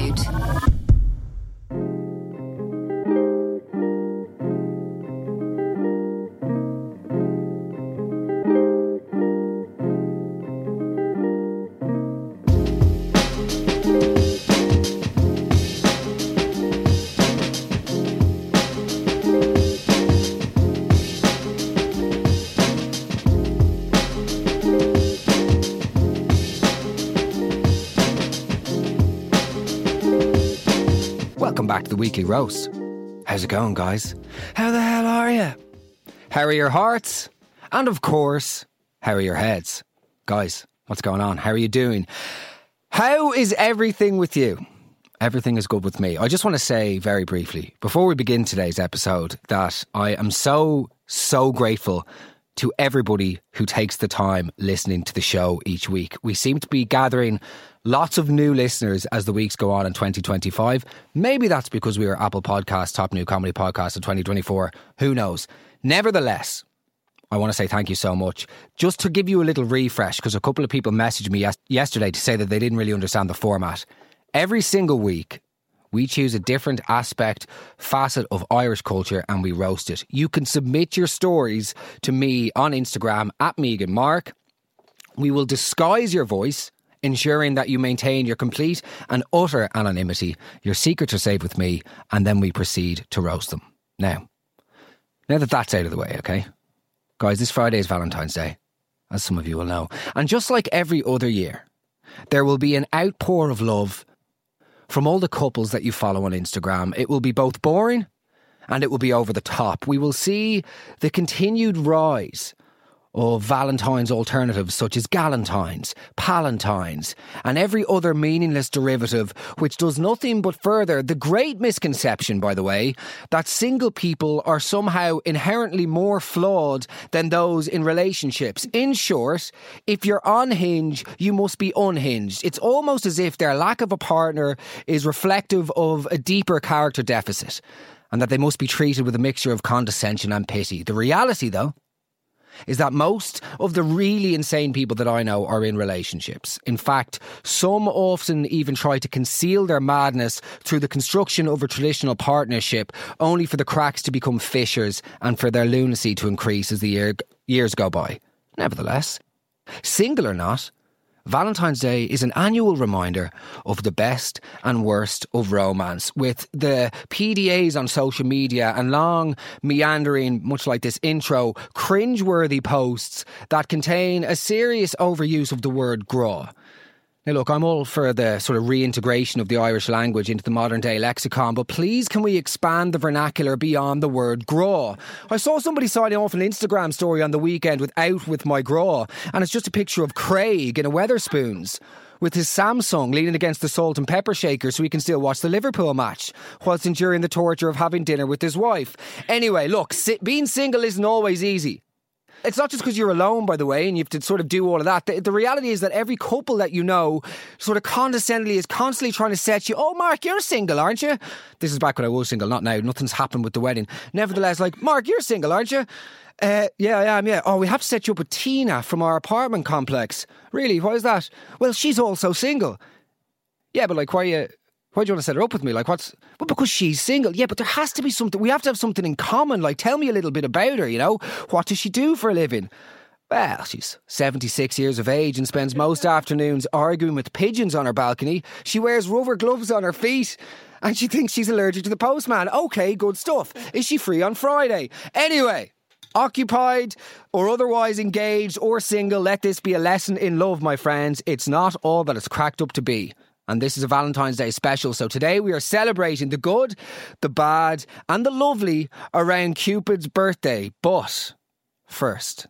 Mood. Welcome back to the Weekly Roast. How's it going, guys? How the hell are you? How are your hearts? And of course, how are your heads? Guys, what's going on? How are you doing? How is everything with you? Everything is good with me. I just want to say very briefly, before we begin today's episode, that I am so grateful to everybody who takes the time listening to the show each week. We seem to be gathering lots of new listeners as the weeks go on in 2025. Maybe that's because we are Apple Podcasts Top New Comedy Podcast of 2024. Who knows? Nevertheless, I want to say thank you so much. Just to give you a little refresh, because a couple of people messaged me yesterday to say that they didn't really understand the format. Every single week, we choose a different aspect, facet of Irish culture, and we roast it. You can submit your stories to me on Instagram at Megan Mark. We will disguise your voice, ensuring that you maintain your complete and utter anonymity. Your secrets are safe with me, and then we proceed to roast them. Now that that's out of the way, okay? Guys, this Friday is Valentine's Day, as some of you will know. And just like every other year, there will be an outpour of love from all the couples that you follow on Instagram. It will be both boring and it will be over the top. We will see the continued rise of Valentine's alternatives such as Galentine's, Palentine's, and every other meaningless derivative, which does nothing but further the great misconception, by the way, that single people are somehow inherently more flawed than those in relationships. In short, if you're on Hinge, you must be unhinged. It's almost as if their lack of a partner is reflective of a deeper character deficit, and that they must be treated with a mixture of condescension and pity. The reality, though, is that most of the really insane people that I know are in relationships. In fact, some often even try to conceal their madness through the construction of a traditional partnership, only for the cracks to become fissures and for their lunacy to increase as the years go by. Nevertheless, single or not, Valentine's Day is an annual reminder of the best and worst of romance, with the PDAs on social media and long, meandering, much like this intro, cringeworthy posts that contain a serious overuse of the word graw. Now look, I'm all for the sort of reintegration of the Irish language into the modern day lexicon, but please can we expand the vernacular beyond the word graw? I saw somebody signing off an Instagram story on the weekend with "out with my graw," and it's just a picture of Craig in a Weatherspoons with his Samsung leaning against the salt and pepper shaker so he can still watch the Liverpool match whilst enduring the torture of having dinner with his wife. Anyway, look, being single isn't always easy. It's not just because you're alone, by the way, and you have to sort of do all of that. The reality is that every couple that you know sort of condescendingly is constantly trying to set you, "Oh, Mark, you're single, aren't you?" This is back when I was single, not now. Nothing's happened with the wedding. Nevertheless, like, "Mark, you're single, aren't you?" Yeah, I am, yeah. "Oh, we have to set you up with Tina from our apartment complex." "Really? Why is that?" "Well, she's also single." "Yeah, but like, why do you want to set her up with me? Like, well, because she's single." "Yeah, but there has to be something. We have to have something in common. Like, tell me a little bit about her, you know? What does she do for a living?" "Well, she's 76 years of age and spends most afternoons arguing with pigeons on her balcony. She wears rubber gloves on her feet and she thinks she's allergic to the postman." "Okay, good stuff. Is she free on Friday?" Anyway, occupied or otherwise engaged or single, let this be a lesson in love, my friends. It's not all that it's cracked up to be. And this is a Valentine's Day special. So today we are celebrating the good, the bad, and the lovely around Cupid's birthday. But first,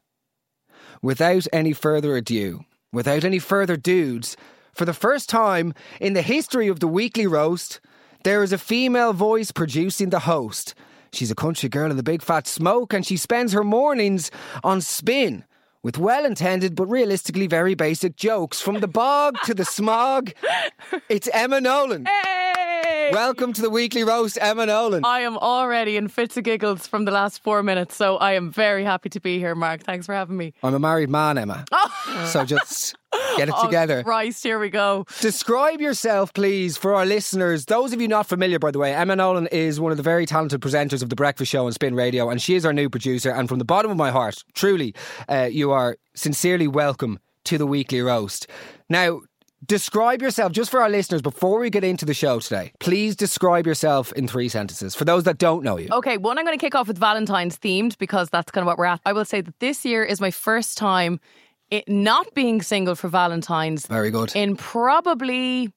without any further ado, without any further dudes, for the first time in the history of the Weekly Roast, there is a female voice producing the host. She's a country girl in the big fat smoke, and she spends her mornings on Spin with well-intended but realistically very basic jokes. From the bog to the smog, it's Emma Nolan. Hey! Welcome to the Weekly Roast, Emma Nolan. I am already in fits of giggles from the last 4 minutes, so I am very happy to be here, Mark. Thanks for having me. I'm a married man, Emma. So just get it together. Christ, here we go. Describe yourself, please, for our listeners. Those of you not familiar, by the way, Emma Nolan is one of the very talented presenters of The Breakfast Show on Spin Radio, and she is our new producer. And from the bottom of my heart, truly, you are sincerely welcome to the Weekly Roast. Now, describe yourself, just for our listeners, before we get into the show today. Please describe yourself in 3 sentences, for those that don't know you. Okay, one, I'm going to kick off with Valentine's themed, because that's kind of what we're at. I will say that this year is my first time not being single for Valentine's. Very good. In probably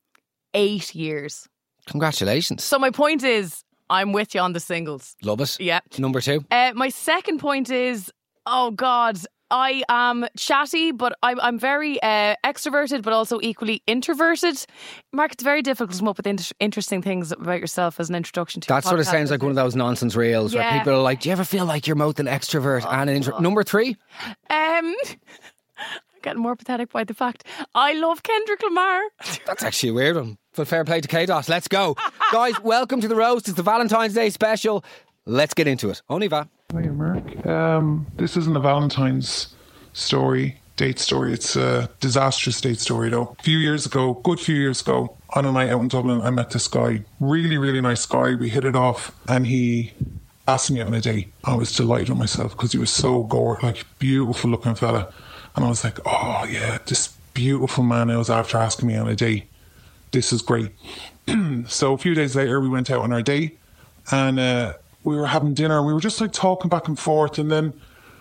8 years. Congratulations. So my point is, I'm with you on the singles. Love it. Yeah. Number 2. My second point is, oh God, I am chatty, but I'm very extroverted, but also equally introverted. Mark, it's very difficult to come up with interesting things about yourself as an introduction to That sort of sounds like one of those nonsense reels where people are like, do you ever feel like you're both an extrovert and an introvert? Number 3? I'm getting more pathetic by the fact I love Kendrick Lamar. That's actually a weird one. But fair play to K-Dot. Let's go. Guys, welcome to the roast. It's the Valentine's Day special. Let's get into it. On y va. Hiya, Mark. This isn't a Valentine's date story. It's a disastrous date story, though. Good few years ago, on a night out in Dublin, I met this guy. Really, really nice guy. We hit it off, and he asked me out on a date. I was delighted with myself because he was so beautiful looking fella. And I was like, oh yeah, this beautiful man was after asking me on a date. This is great. So a few days later, we went out on our date, and we were having dinner. We were just like talking back and forth, and then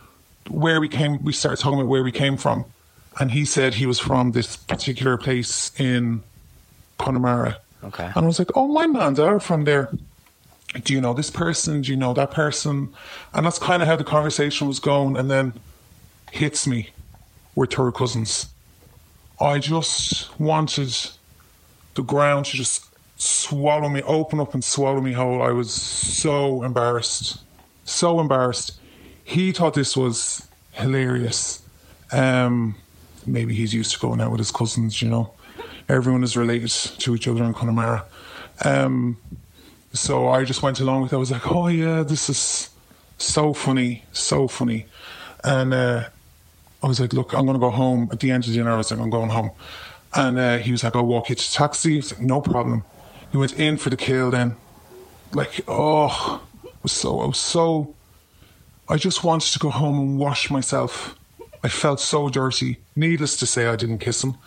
we started talking about where we came from. And he said he was from this particular place in Connemara. Okay. And I was like, oh, my man's are from there. Do you know this person? Do you know that person? And that's kind of how the conversation was going. And then hits me, we're third cousins. I just wanted the ground to just swallow me, open up and swallow me whole. I was so embarrassed. He thought this was hilarious. Maybe he's used to going out with his cousins, you know. Everyone is related to each other in Connemara. So I just went along with it. I was like, oh yeah, this is so funny. And I was like, look, I'm going to go home. At the end of dinner, I was like, I'm going home. And he was like, I'll walk you to the taxi. I was like, no problem. He went in for the kill then. Like, I just wanted to go home and wash myself. I felt so dirty. Needless to say, I didn't kiss him.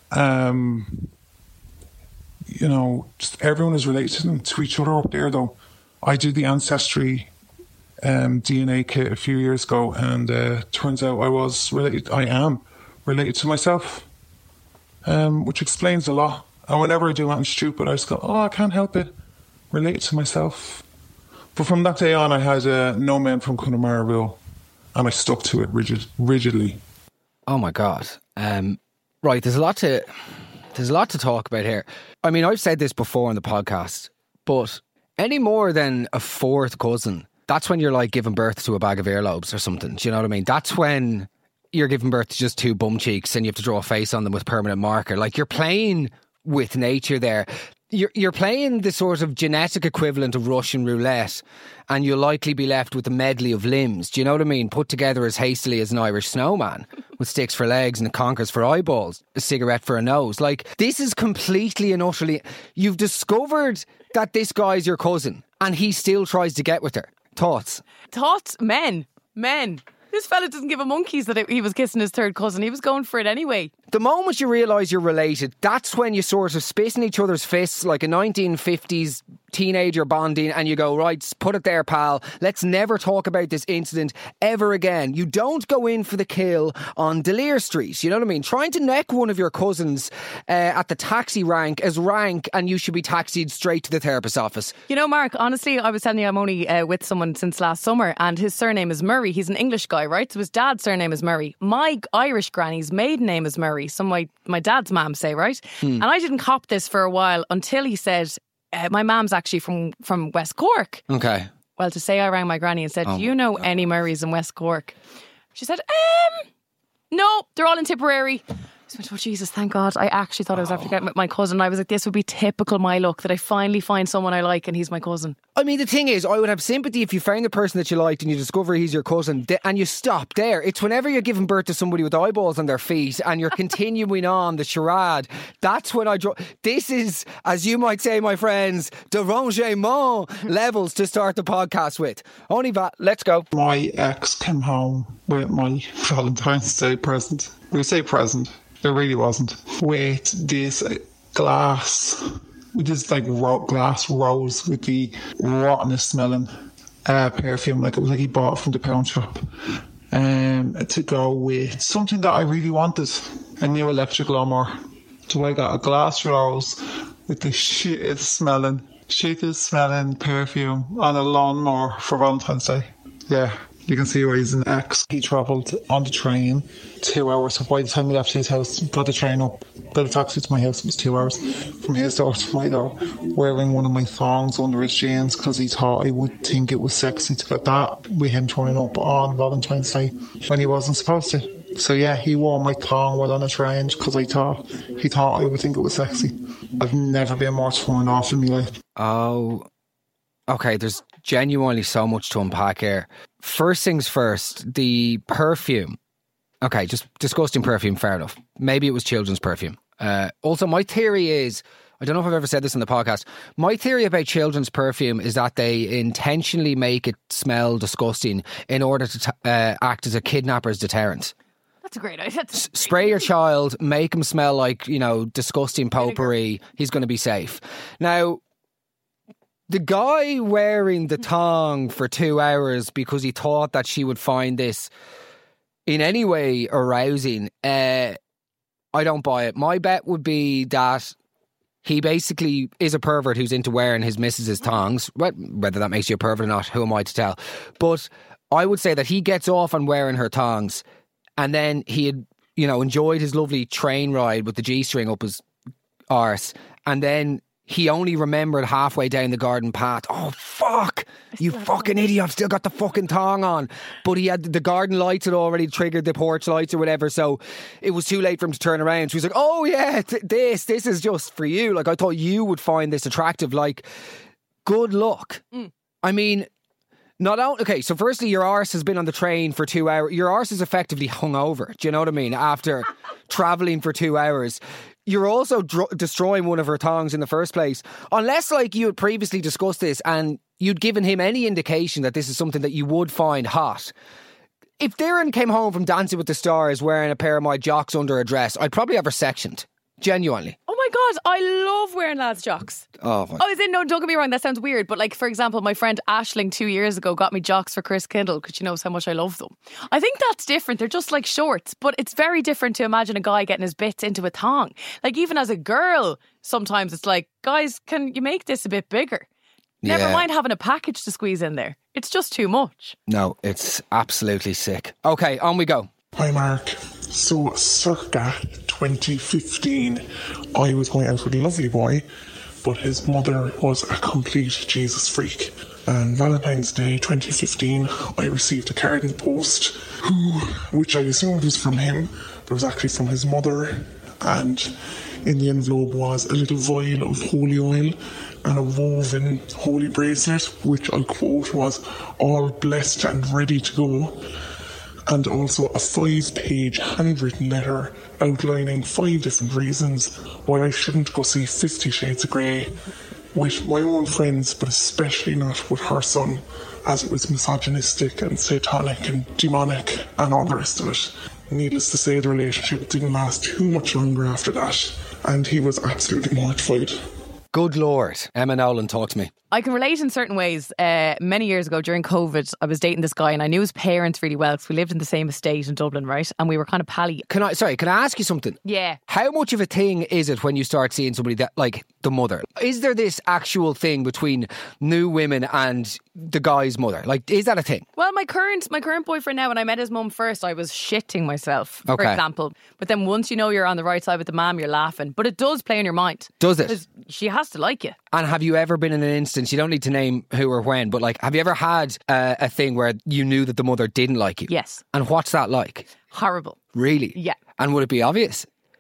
You know, just everyone is related to each other up there, though. I did the Ancestry DNA kit a few years ago, and turns out I am related to myself, which explains a lot. And whenever I do anything stupid, I just go, I can't help it. Related to myself. But from that day on, I had no men from Connemara rule, and I stuck to it rigidly. Oh my God. Right, there's a lot to talk about here. I mean, I've said this before on the podcast, but any more than a 4th cousin, that's when you're like giving birth to a bag of earlobes or something. Do you know what I mean? That's when you're giving birth to just 2 bum cheeks and you have to draw a face on them with permanent marker. Like, you're playing with nature there. You're playing the sort of genetic equivalent of Russian roulette, and you'll likely be left with a medley of limbs. Do you know what I mean? Put together as hastily as an Irish snowman, with sticks for legs and conkers for eyeballs, a cigarette for a nose. Like, this is completely and utterly... You've discovered that this guy's your cousin, and he still tries to get with her. Thoughts? Men. This fella doesn't give a monkeys that he was kissing his 3rd cousin. He was going for it anyway. The moment you realise you're related, that's when you sort of spit in each other's fists like a 1950s teenager bonding, and you go, right, put it there, pal. Let's never talk about this incident ever again. You don't go in for the kill on Delir Street. You know what I mean? Trying to neck one of your cousins at the taxi rank as rank, and you should be taxied straight to the therapist's office. You know, Mark, honestly, I was telling you I'm only with someone since last summer, and his surname is Murray. He's an English guy, right? So his dad's surname is Murray. My Irish granny's maiden name is Murray. So my dad's mum say, right? And I didn't cop this for a while until he said, my mum's actually from West Cork. Okay. Well, to say I rang my granny and said, do you know any Murrays in West Cork? She said, no, they're all in Tipperary. Oh, Jesus, thank God. I actually thought I was after getting with my cousin. I was like, this would be typical my luck that I finally find someone I like and he's my cousin. I mean, the thing is, I would have sympathy if you found the person that you liked and you discover he's your cousin and you stop there. It's whenever you're giving birth to somebody with eyeballs on their feet and you're continuing on the charade. That's when I draw. This is, as you might say, my friends, derangement levels to start the podcast with. Only that. Let's go. My ex came home with my Valentine's Day present. We say present. It really wasn't. With this glass, with this like glass rose with the rottenest smelling perfume. Like it was like he bought it from the pound shop. To go with something that I really wanted, a new electric lawnmower. So I got a glass rose with the shittest smelling perfume on a lawnmower for Valentine's Day. Yeah. You can see why he's an ex. He travelled on the train 2 hours. So by the time we left his house, got the train up, got a taxi to my house, it was 2 hours from his door to my door, wearing one of my thongs under his jeans because he thought I would think it was sexy to get that with him turning up on Valentine's Day when he wasn't supposed to. So yeah, he wore my thong while on a train because he thought I would think it was sexy. I've never been more torn off in my life. Oh, okay, there's genuinely so much to unpack here. First things first, the perfume. Okay, just disgusting perfume, fair enough. Maybe it was children's perfume. Also, my theory is, I don't know if I've ever said this in the podcast, my theory about children's perfume is that they intentionally make it smell disgusting in order to act as a kidnapper's deterrent. That's a great idea. Spray your child, make him smell like, disgusting potpourri. He's going to be safe. Now, the guy wearing the thong for 2 hours because he thought that she would find this in any way arousing, I don't buy it. My bet would be that he basically is a pervert who's into wearing his missus's thongs. Whether that makes you a pervert or not, who am I to tell? But I would say that he gets off on wearing her thongs and then he had, enjoyed his lovely train ride with the G-string up his arse, and then he only remembered halfway down the garden path, oh fuck, you fucking idiot, I've still got the fucking thong on. But he had the garden lights had already triggered the porch lights or whatever, so it was too late for him to turn around. So he's like, oh yeah, this is just for you. Like, I thought you would find this attractive. Like, good luck. I mean, not only, okay, so firstly, your arse has been on the train for 2 hours. Your arse is effectively hungover. Do you know what I mean? After travelling for 2 hours. You're also destroying one of her thongs in the first place. Unless, like, you had previously discussed this and you'd given him any indication that this is something that you would find hot. If Darren came home from Dancing with the Stars wearing a pair of my jocks under a dress, I'd probably have her sectioned. Genuinely. Oh my God, I love wearing lads' jocks. Oh, No, don't get me wrong, that sounds weird, but like, for example, my friend Aisling 2 years ago got me jocks for Chris Kindle because she knows how much I love them. I think that's different. They're just like shorts, but it's very different to imagine a guy getting his bits into a thong. Like, even as a girl, sometimes it's like, guys, can you make this a bit bigger? Never mind having a package to squeeze in there. It's just too much. No, it's absolutely sick. Okay, on we go. Hi Mark. So circa 2015, I was going out with a lovely boy, but his mother was a complete Jesus freak. And Valentine's Day 2015, I received a card in the post, which I assumed was from him, but it was actually from his mother. And in the envelope was a little vial of holy oil and a woven holy bracelet, which I quote was all blessed and ready to go. And also a 5-page handwritten letter outlining 5 different reasons why I shouldn't go see 50 Shades of Grey with my own friends, but especially not with her son, as it was misogynistic and satanic and demonic and all the rest of it. Needless to say, the relationship didn't last too much longer after that, and he was absolutely mortified. Good Lord. Emma Nolan, talk to me. I can relate in certain ways. Many years ago during COVID, I was dating this guy and I knew his parents really well because we lived in the same estate in Dublin, right? And we were kind of pally. Can I ask you something? Yeah. How much of a thing is it when you start seeing somebody that, like, the mother? Is there this actual thing between new women and the guy's mother? Like, is that a thing? Well, my current boyfriend now, when I met his mum first, I was shitting myself, for example. But then once you know you're on the right side with the mum, you're laughing. But it does play in your mind. Does it? Because she has to like you. And have you ever been in an instance, you don't need to name who or when, but like, have you ever had a thing where you knew that the mother didn't like you? Yes. And what's that like? Horrible. Really? Yeah. And would it be obvious?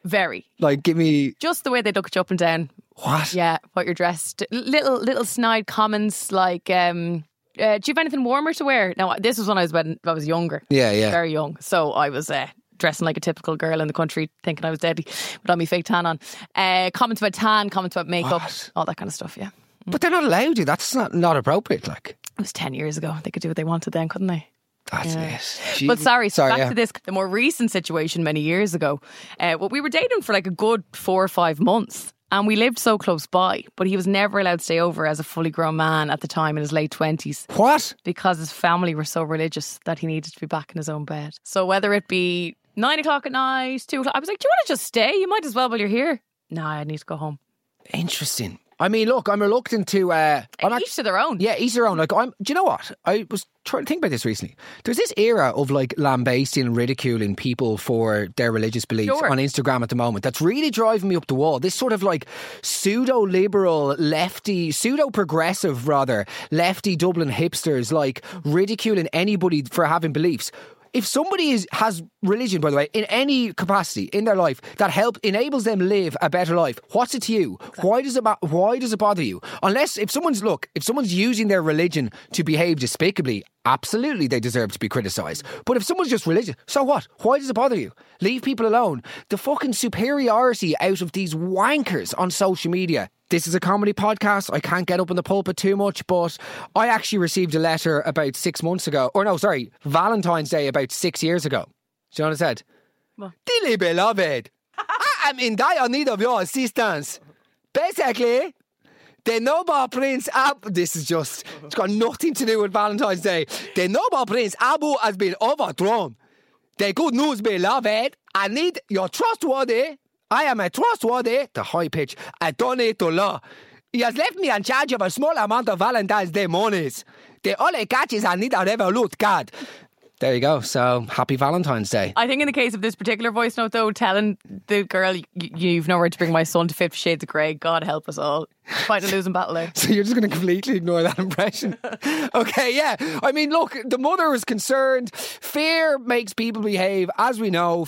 Very. Like, give me... Just the way they look at you up and down. What? Yeah, what you're dressed. Little snide comments like, do you have anything warmer to wear? Now, this was when I was younger. Yeah. Very young. So I was dressing like a typical girl in the country, thinking I was deadly, with all my fake tan on. Comments about tan, comments about makeup, all that kind of stuff, yeah. But they're not allowed to. That's not appropriate, like. It was 10 years ago. They could do what they wanted then, couldn't they? That's it. But sorry, back to this, the more recent situation many years ago. Well, we were dating for like a good 4 or 5 months. And we lived so close by, but he was never allowed to stay over as a fully grown man at the time in his late 20s. What? Because his family were so religious that he needed to be back in his own bed. So whether it be 9 o'clock at night, 2 o'clock, I was like, do you want to just stay? You might as well while you're here. No, I need to go home. Interesting. I mean, look, I'm reluctant to... each to their own. Yeah, each their own. Like, do you know what? I was trying to think about this recently. There's this era of like lambasting and ridiculing people for their religious beliefs on Instagram at the moment. That's really driving me up the wall. This sort of like pseudo-liberal, pseudo-progressive rather, lefty Dublin hipsters like ridiculing anybody for having beliefs. If somebody has religion, by the way, in any capacity in their life that enables them live a better life, what's it to you? Exactly. Why does it bother you? Unless if someone's using their religion to behave despicably, absolutely they deserve to be criticised. But if someone's just religious, so what? Why does it bother you? Leave people alone. The fucking superiority out of these wankers on social media. This is a comedy podcast. I can't get up in the pulpit too much, but I actually received a letter about 6 months ago. Valentine's Day about 6 years ago. Do you know what I said? What? Dearly beloved, I am in dire need of your assistance. Basically, the noble Prince Abu... It's got nothing to do with Valentine's Day. The noble Prince Abu has been overthrown. The good news, beloved, I need your trustworthy... I am a trustworthy, the high pitch, Adonai-Tullah. He has left me in charge of a small amount of Valentine's Day monies. The only catch is I need a Revolut card. There you go. So, happy Valentine's Day. I think in the case of this particular voice note, though, telling the girl, you've nowhere to bring my son to 50 Shades of Grey, God help us all. Fighting a losing battle there. So you're just going to completely ignore that impression? Okay, yeah. I mean, look, the mother was concerned. Fear makes people behave. As we know,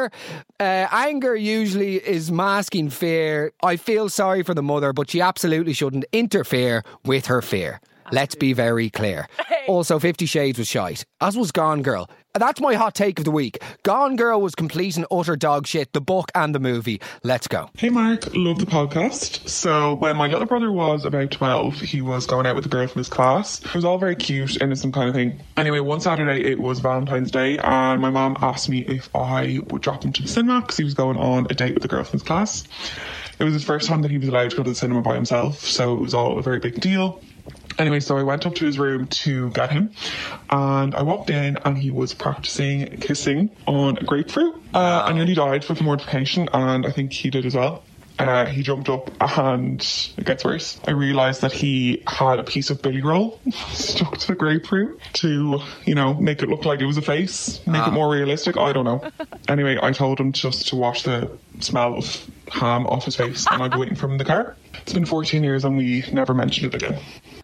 anger usually is masking fear. I feel sorry for the mother, but she absolutely shouldn't interfere with her fear. Let's be very clear. Hey. Also, 50 Shades was shite, as was Gone Girl. That's my hot take of the week. Gone Girl was complete and utter dog shit, the book and the movie. Let's go. Hey Mark, love the podcast. So when my little brother was about 12, he was going out with a girl from his class. It was all very cute, innocent kind of thing. Anyway, one Saturday it was Valentine's Day and my mum asked me if I would drop him to the cinema because he was going on a date with a girl from his class. It was his first time that he was allowed to go to the cinema by himself, so it was all a very big deal. Anyway, so I went up to his room to get him and I walked in and he was practicing kissing on a grapefruit. I nearly died with mortification and I think he did as well. He jumped up and it gets worse. I realised that he had a piece of billy roll stuck to the grapefruit to, make it look like it was a face, make it more realistic. I don't know. Anyway, I told him just to wash the smell of ham off his face and I'll be waiting for him in the car. It's been 14 years and we never mentioned it again.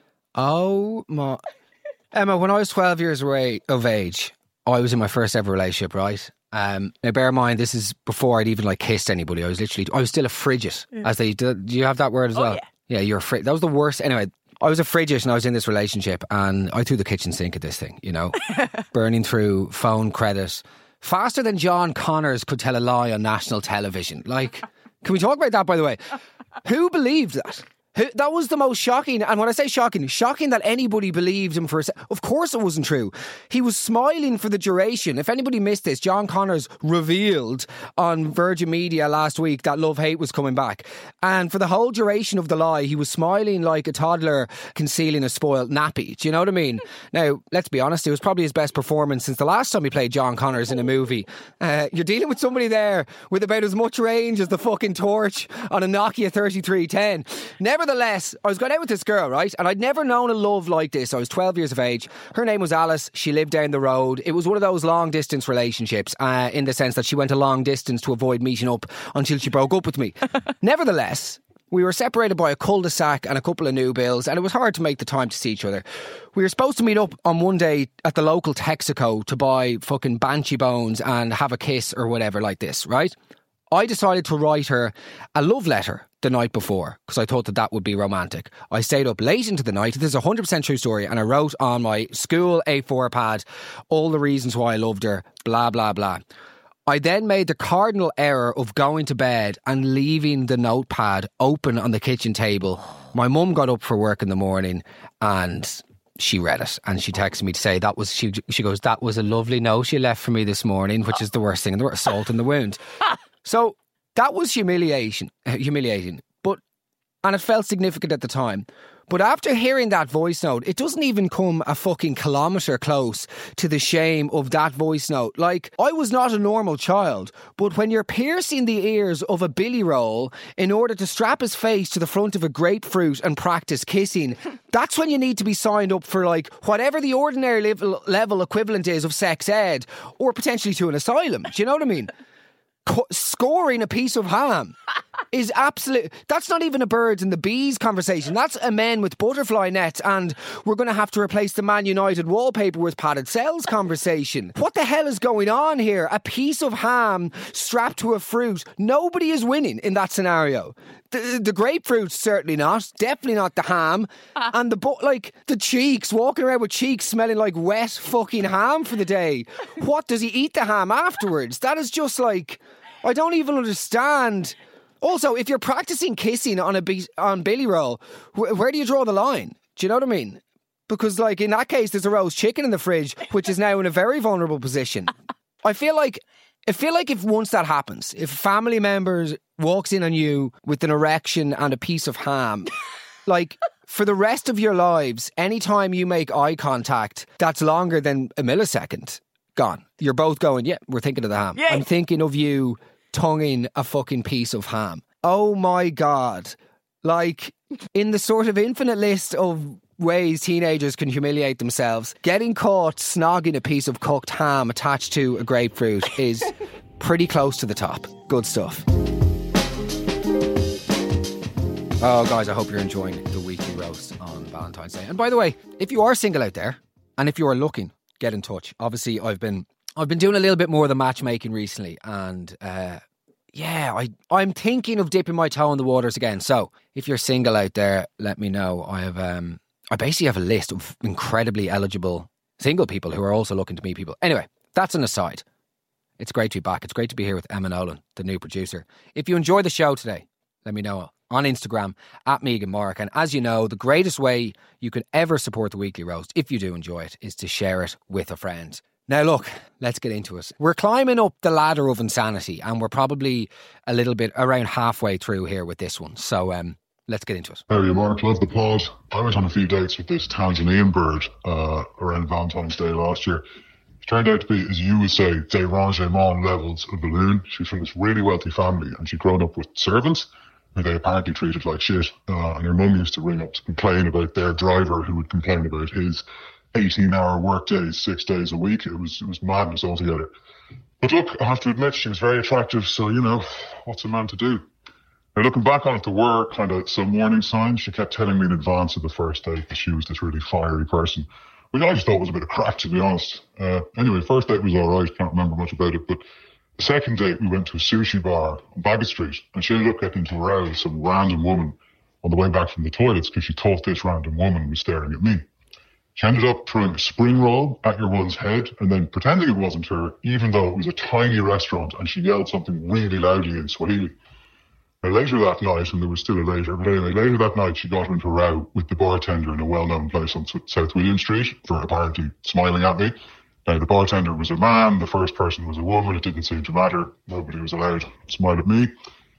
Oh my... Emma, when I was 12 years of age, I was in my first ever relationship, right? Now bear in mind, this is before I'd even kissed anybody. I was still a frigid, as they do. Do you have that word as well? Yeah, you're a frigid. That was the worst. Anyway, I was a frigid and I was in this relationship and I threw the kitchen sink at this thing, burning through phone credit faster than John Connors could tell a lie on national television. Can we talk about that, by the way? Who believed that? That was the most shocking, and when I say shocking that anybody believed him for a second. Of course it wasn't true. He was smiling for the duration. If anybody missed this, John Connors revealed on Virgin Media last week that Love Hate was coming back. And for the whole duration of the lie, he was smiling like a toddler concealing a spoiled nappy. Do you know what I mean? Now, let's be honest, it was probably his best performance since the last time he played John Connors in a movie. You're dealing with somebody there with about as much range as the fucking torch on a Nokia 3310. Nevertheless, I was going out with this girl, right? And I'd never known a love like this. I was 12 years of age. Her name was Alice. She lived down the road. It was one of those long distance relationships in the sense that she went a long distance to avoid meeting up until she broke up with me. Nevertheless, we were separated by a cul-de-sac and a couple of new bills and it was hard to make the time to see each other. We were supposed to meet up on one day at the local Texaco to buy fucking banshee bones and have a kiss or whatever like this, right? I decided to write her a love letter the night before because I thought that would be romantic. I stayed up late into the night. This is a 100% true story. And I wrote on my school A4 pad all the reasons why I loved her, blah, blah, blah. I then made the cardinal error of going to bed and leaving the notepad open on the kitchen table. My mum got up for work in the morning and she read it and she texted me to say she goes, that was a lovely note you left for me this morning, which is the worst thing, and the worst salt in the wound. So that was humiliating, and it felt significant at the time. But after hearing that voice note, it doesn't even come a fucking kilometre close to the shame of that voice note. Like, I was not a normal child, but when you're piercing the ears of a billy roll in order to strap his face to the front of a grapefruit and practice kissing, that's when you need to be signed up for, like, whatever the ordinary level equivalent is of sex ed, or potentially to an asylum. Do you know what I mean? Scoring a piece of ham is absolute. That's not even a birds and the bees conversation. That's a men with butterfly nets and we're going to have to replace the Man United wallpaper with padded cells conversation. What the hell is going on here? A piece of ham strapped to a fruit. Nobody is winning in that scenario. The grapefruit's certainly not. Definitely not the ham. And the cheeks, walking around with cheeks smelling like wet fucking ham for the day. What, does he eat the ham afterwards? That is just like, I don't even understand. Also, if you're practicing kissing on Billy Roll, where do you draw the line? Do you know what I mean? Because, like, in that case, there's a roast chicken in the fridge, which is now in a very vulnerable position. I feel like if once that happens, if a family member walks in on you with an erection and a piece of ham, like, for the rest of your lives, anytime you make eye contact, that's longer than a millisecond, gone. You're both going, yeah, we're thinking of the ham. Yeah. I'm thinking of you tonguing a fucking piece of ham. Oh my God. Like, in the sort of infinite list of ways teenagers can humiliate themselves, getting caught snogging a piece of cooked ham attached to a grapefruit is pretty close to the top. Good stuff. Oh, guys, I hope you're enjoying the weekly roast on Valentine's Day. And by the way, if you are single out there, and if you are looking, get in touch. Obviously, I've been doing a little bit more of the matchmaking recently, and I'm thinking of dipping my toe in the waters again. So if you're single out there, let me know. I basically have a list of incredibly eligible single people who are also looking to meet people. Anyway, that's an aside. It's great to be back. It's great to be here with Emma Nolan, the new producer. If you enjoy the show today, let me know on Instagram at Megan Mark. And as you know, the greatest way you can ever support the Weekly Roast, if you do enjoy it, is to share it with a friend. Now look, let's get into it. We're climbing up the ladder of insanity and we're probably a little bit around halfway through here with this one. So let's get into it. How are you, Mark? Love the pod. I went on a few dates with this Tanzanian bird around Valentine's Day last year. It turned out to be, as you would say, dérangement levels of balloon. She's from this really wealthy family and she'd grown up with servants who they apparently treated like shit. And her mum used to ring up to complain about their driver who would complain about his 18-hour work days, 6 days a week. It was madness altogether. But look, I have to admit, she was very attractive, so, you know, what's a man to do? Now, looking back on it, there were kind of some warning signs. She kept telling me in advance of the first date that she was this really fiery person, which I just thought was a bit of crack, to be honest. Anyway, first date was all right, can't remember much about it, but the second date, we went to a sushi bar on Baggot Street, and she ended up getting into a row with some random woman on the way back from the toilets because she thought this random woman was staring at me. She ended up throwing a spring roll at your one's head and then pretending it wasn't her, even though it was a tiny restaurant, and she yelled something really loudly in Swahili. Now, later that night, and there was still a later, but anyway, later that night, she got into a row with the bartender in a well-known place on South William Street for apparently smiling at me. Now, the bartender was a man, the first person was a woman, it didn't seem to matter. Nobody was allowed to smile at me.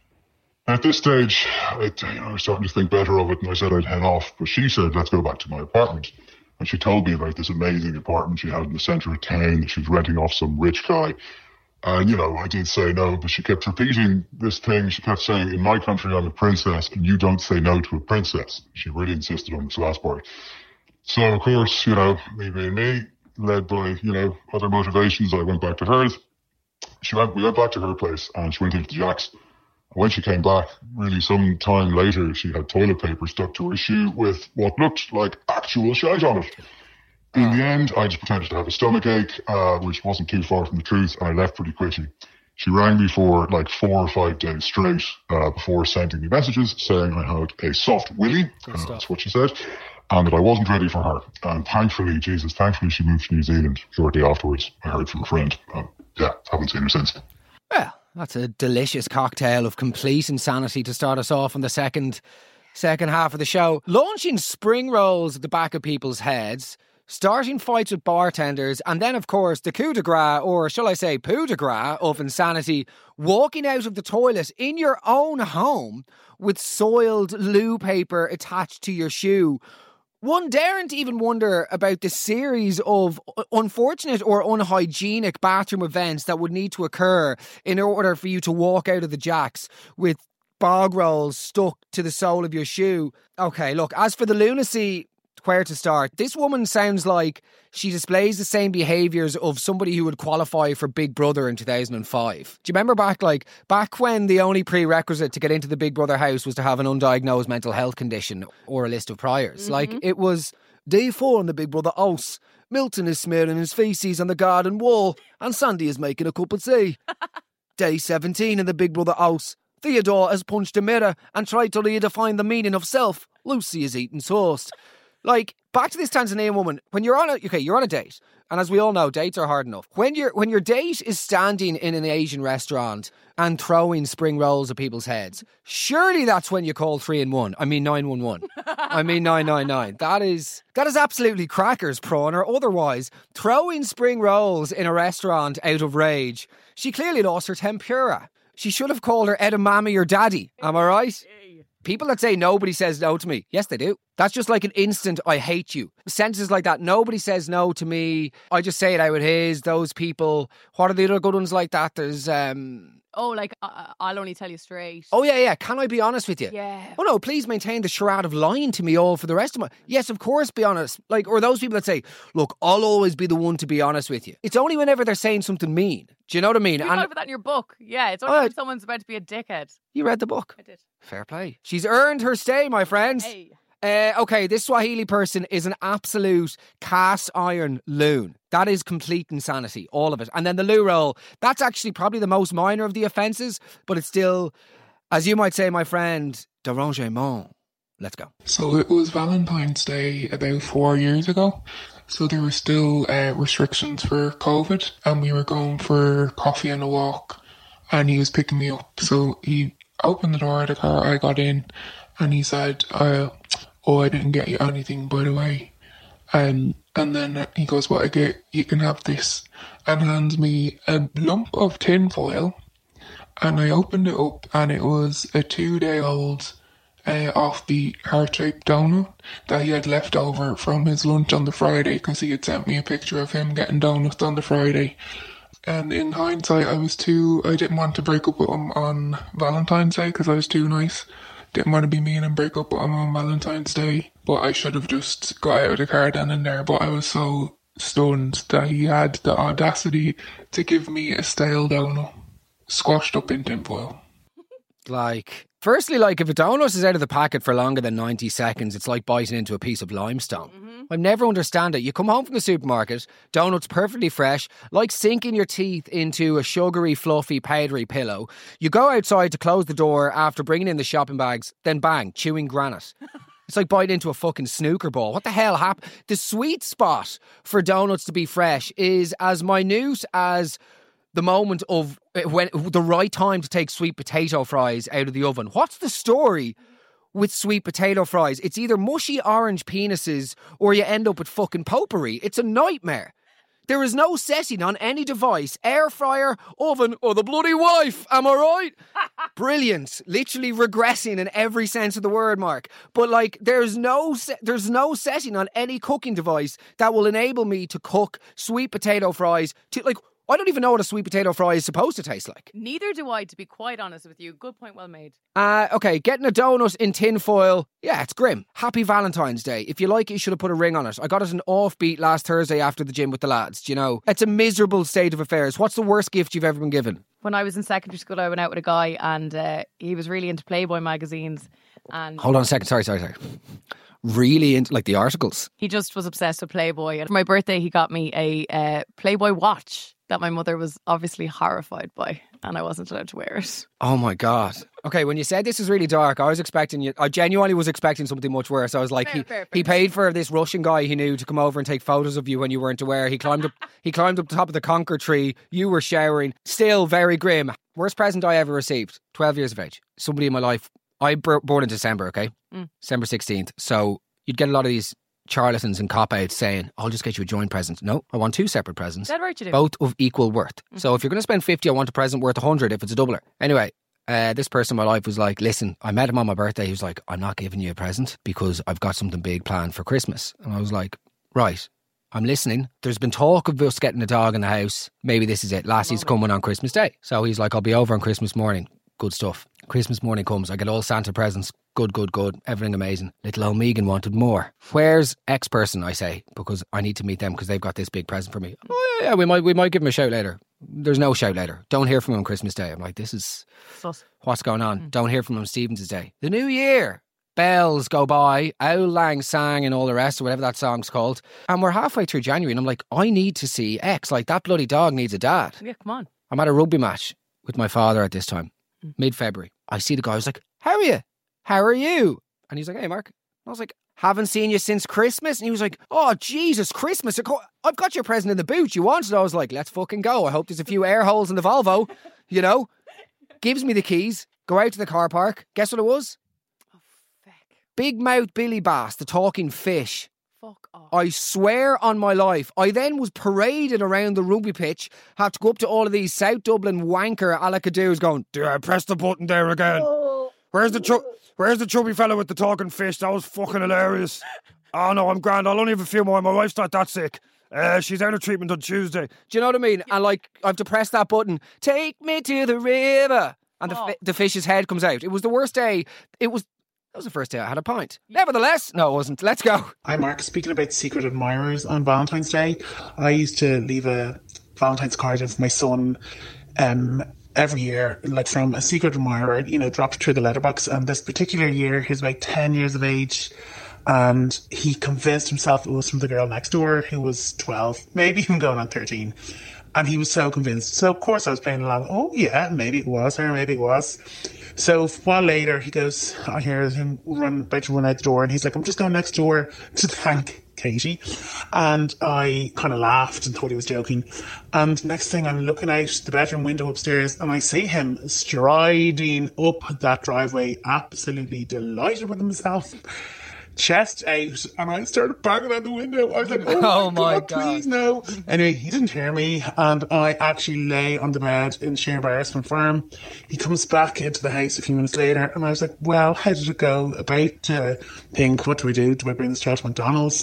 At this stage, I was starting to think better of it, and I said I'd head off, but she said, let's go back to my apartment. And she told me about this amazing apartment she had in the centre of town that she was renting off some rich guy. And, you know, I did say no, but she kept repeating this thing. She kept saying, in my country, I'm a princess, and you don't say no to a princess. She really insisted on this last part. So, of course, you know, me being me, led by, you know, other motivations, I went back to hers. We went back to her place, and she went into Jack's. When she came back, really some time later, she had toilet paper stuck to her shoe with what looked like actual shite on it. In the end, I just pretended to have a stomach ache, which wasn't too far from the truth, and I left pretty quickly. She rang me for like 4 or 5 days straight before sending me messages saying I had a soft willy. That's what she said. And that I wasn't ready for her. And thankfully she moved to New Zealand shortly afterwards. I heard from a friend. Haven't seen her since. Well, that's a delicious cocktail of complete insanity to start us off on the second half of the show. Launching spring rolls at the back of people's heads, starting fights with bartenders, and then, of course, the coup de grace, or shall I say coup de grace of insanity, walking out of the toilet in your own home with soiled loo paper attached to your shoe. One daren't even wonder about the series of unfortunate or unhygienic bathroom events that would need to occur in order for you to walk out of the jacks with bog rolls stuck to the sole of your shoe. Okay, look, as for the lunacy, where to start? This woman sounds like she displays the same behaviours of somebody who would qualify for Big Brother in 2005. Do you remember back when the only prerequisite to get into the Big Brother house was to have an undiagnosed mental health condition or a list of priors? Mm-hmm. Like, it was day 4 on the Big Brother house. Milton is smearing his faeces on the garden wall and Sandy is making a cup of tea. Day 17 in the Big Brother house. Theodore has punched a mirror and tried to redefine the meaning of self. Lucy is eating toast. Like, back to this Tanzanian woman, when you're on a date, and as we all know, dates are hard enough. When your date is standing in an Asian restaurant and throwing spring rolls at people's heads, surely that's when you call 311. I mean 911. I mean 999. That is absolutely crackers, prawn, or otherwise. Throwing spring rolls in a restaurant out of rage. She clearly lost her tempura. She should have called her edamame or daddy. Am I right? People that say nobody says no to me, yes, they do. That's just like an instant I hate you. Sentences like that, nobody says no to me. I just say it how it is. Those people, what are the other good ones like that? There's... I'll only tell you straight. Oh, yeah. Can I be honest with you? Yeah. Oh, no, please maintain the charade of lying to me all for the rest of my... Yes, of course, be honest. Like, or those people that say, look, I'll always be the one to be honest with you. It's only whenever they're saying something mean. Do you know what I mean? You wrote that in your book. Yeah, it's only when someone's about to be a dickhead. You read the book? I did. Fair play. She's earned her stay, my friends. Hey. Okay, this Swahili person is an absolute cast iron loon. That is complete insanity, all of it. And then the loo roll, that's actually probably the most minor of the offences, but it's still, as you might say, my friend, derangement. Let's go. So it was Valentine's Day about 4 years ago. So there were still restrictions for COVID, and we were going for coffee and a walk, and he was picking me up. So he opened the door of the car, I got in, and he said, I didn't get you anything, by the way. And then he goes, what I get, you can have this, and hands me a lump of tinfoil. And I opened it up, and it was a 2-day-old offbeat heart-shaped donut that he had left over from his lunch on the Friday, because he had sent me a picture of him getting donuts on the Friday. And in hindsight, I didn't want to break up with him on Valentine's Day because I was too nice. Didn't want to be mean and break up with him on Valentine's Day, but I should have just got out of the car then and there. But I was so stunned that he had the audacity to give me a stale donut squashed up in tinfoil. Firstly, if a donut is out of the packet for longer than 90 seconds, it's like biting into a piece of limestone. Mm-hmm. I never understand it. You come home from the supermarket, donuts perfectly fresh, like sinking your teeth into a sugary, fluffy, powdery pillow. You go outside to close the door after bringing in the shopping bags, then bang, chewing granite. It's like biting into a fucking snooker ball. What the hell happened? The sweet spot for donuts to be fresh is as minute as the moment of when the right time to take sweet potato fries out of the oven. What's the story with sweet potato fries? It's either mushy orange penises or you end up with fucking potpourri. It's a nightmare. There is no setting on any device, air fryer, oven, or the bloody wife. Am I right? Brilliant. Literally regressing in every sense of the word, Mark. But there's no setting on any cooking device that will enable me to cook sweet potato fries to I don't even know what a sweet potato fry is supposed to taste like. Neither do I, to be quite honest with you. Good point, well made. Okay, getting a donut in tinfoil, yeah, it's grim. Happy Valentine's Day. If you like it, you should have put a ring on it. I got it an offbeat last Thursday after the gym with the lads, do you know? It's a miserable state of affairs. What's the worst gift you've ever been given? When I was in secondary school, I went out with a guy and he was really into Playboy magazines. And hold on a second, sorry. Really into the articles? He just was obsessed with Playboy. And for my birthday, he got me a Playboy watch that my mother was obviously horrified by. and I wasn't allowed to wear it. Oh my God. Okay, when you said this is really dark, I genuinely was expecting something much worse. I was like, Fair. he paid for this Russian guy he knew to come over and take photos of you when you weren't aware. He climbed up the top of the conker tree. You were showering. Still very grim. Worst present I ever received. 12 years of age. Somebody in my life. I born in December, okay? December 16th. So you'd get a lot of these charlatans and cop-outs saying, I'll just get you a joint present. No, I want 2 separate presents. Dead right you do. Both of equal worth. So if you're going to spend 50, I want a present worth 100 if it's a doubler. Anyway, this person in my life was like, listen, I met him on my birthday. He was like, I'm not giving you a present because I've got something big planned for Christmas. And I was like, right, I'm listening. There's been talk of us getting a dog in the house. Maybe this is it. Lassie's coming on Christmas Day. So he's like, I'll be over on Christmas morning. Good stuff. Christmas morning comes. I get all Santa presents. Good. Everything amazing. Little old Megan wanted more. Where's X person, I say, because I need to meet them because they've got this big present for me. Oh yeah, we might give him a shout later. There's no shout later. Don't hear from him on Christmas Day. I'm like, this is what's going on. Don't hear from him on Stephen's Day. The New Year. Bells go by, Auld Lang Syne and all the rest, or whatever that song's called. And we're halfway through January and I'm like, I need to see X. Like, that bloody dog needs a dad. Yeah, come on. I'm at a rugby match with my father at this time, mid-February. I see the guy, I was like, how are you? How are you? And he's like, hey, Mark. I was like, haven't seen you since Christmas. And he was like, oh, Jesus, Christmas. I've got your present in the boot. You wanted it? I was like, let's fucking go. I hope there's a few air holes in the Volvo, you know. Gives me the keys. Go out to the car park. Guess what it was? Oh, feck. Big Mouth Billy Bass, the talking fish. Fuck off. I swear on my life. I then was paraded around the rugby pitch, had to go up to all of these South Dublin wanker alacadoos going, did I press the button there again? Where's the chubby fella with the talking fish? That was fucking hilarious. Oh no, I'm grand. I'll only have a few more. My wife's not that sick. She's out of treatment on Tuesday. Do you know what I mean? And like, I have to press that button. Take me to the river. And the fish's head comes out. It was the worst day. That was the first day I had a pint. Nevertheless, no, it wasn't. Let's go. Hi, Mark. Speaking about secret admirers on Valentine's Day, I used to leave a Valentine's card in for my son every year, like from a secret admirer, dropped through the letterbox. And this particular year, he was about 10 years of age. And he convinced himself it was from the girl next door who was 12, maybe even going on 13. And he was so convinced. So, of course, I was playing along. Oh, yeah, maybe it was her, maybe it was. So, a while later, he goes, I hear him about to run out the door. And he's like, I'm just going next door to thank Katie. And I kind of laughed and thought he was joking. And next thing, I'm looking out the bedroom window upstairs and I see him striding up that driveway, absolutely delighted with himself. Chest out, and I started banging on the window. I was like, oh my God, please no. Anyway, he didn't hear me, and I actually lay on the bed in sheer embarrassment for him. He comes back into the house a few minutes later, and I was like, well, how did it go? About to think, what do we do? Do I bring this child to McDonald's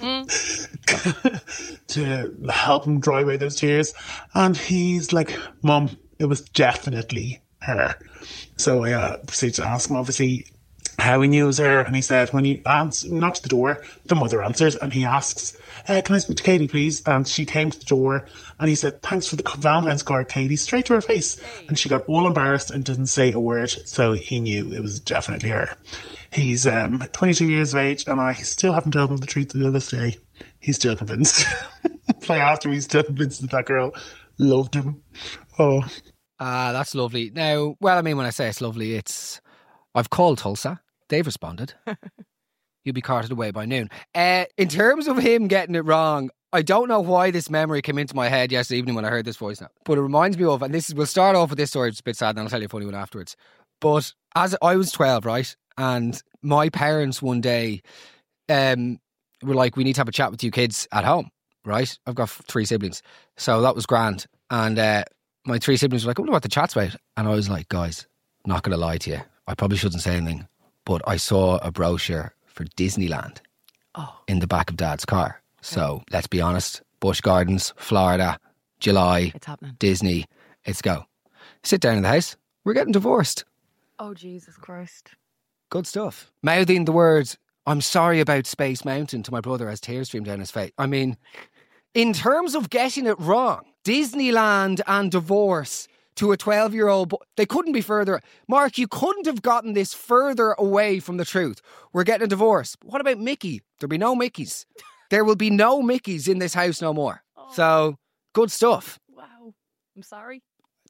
to help him dry away those tears? And he's like, Mum, it was definitely her. So I proceeded to ask him, obviously, how he knew it was her, and he said when he knocks the door, the mother answers and he asks, can I speak to Katie please? And she came to the door and he said, thanks for the Valentine's card, Katie, straight to her face. And she got all embarrassed and didn't say a word, so he knew it was definitely her. He's 22 years of age and I still haven't told him the truth to this day. He's still convinced. Play after, he's still convinced that girl loved him. Oh. That's lovely. Now, well, I mean, when I say it's lovely, I've called Tulsa. They've responded. You'll be carted away by noon. In terms of him getting it wrong, I don't know why this memory came into my head yesterday evening when I heard this voice now. But it reminds me of, and we'll start off with this story, it's a bit sad, and I'll tell you a funny one afterwards. But as I was 12, right? And my parents one day were like, we need to have a chat with you kids at home, right? I've got 3 siblings. So that was grand. And my 3 siblings were like, I wonder what the chat's about. And I was like, guys, not going to lie to you. I probably shouldn't say anything. But I saw a brochure for Disneyland in the back of Dad's car. So let's be honest, Busch Gardens, Florida, July, It's happening. Disney, let's go. Sit down in the house. We're getting divorced. Oh, Jesus Christ. Good stuff. Mouthing the words, I'm sorry about Space Mountain to my brother as tears streamed down his face. I mean, in terms of getting it wrong, Disneyland and divorce to a 12-year-old boy, they couldn't be further. Mark, you couldn't have gotten this further away from the truth. We're getting a divorce. What about Mickey? There'll be no Mickeys. There will be no Mickeys in this house no more. So, good stuff. Wow. I'm sorry.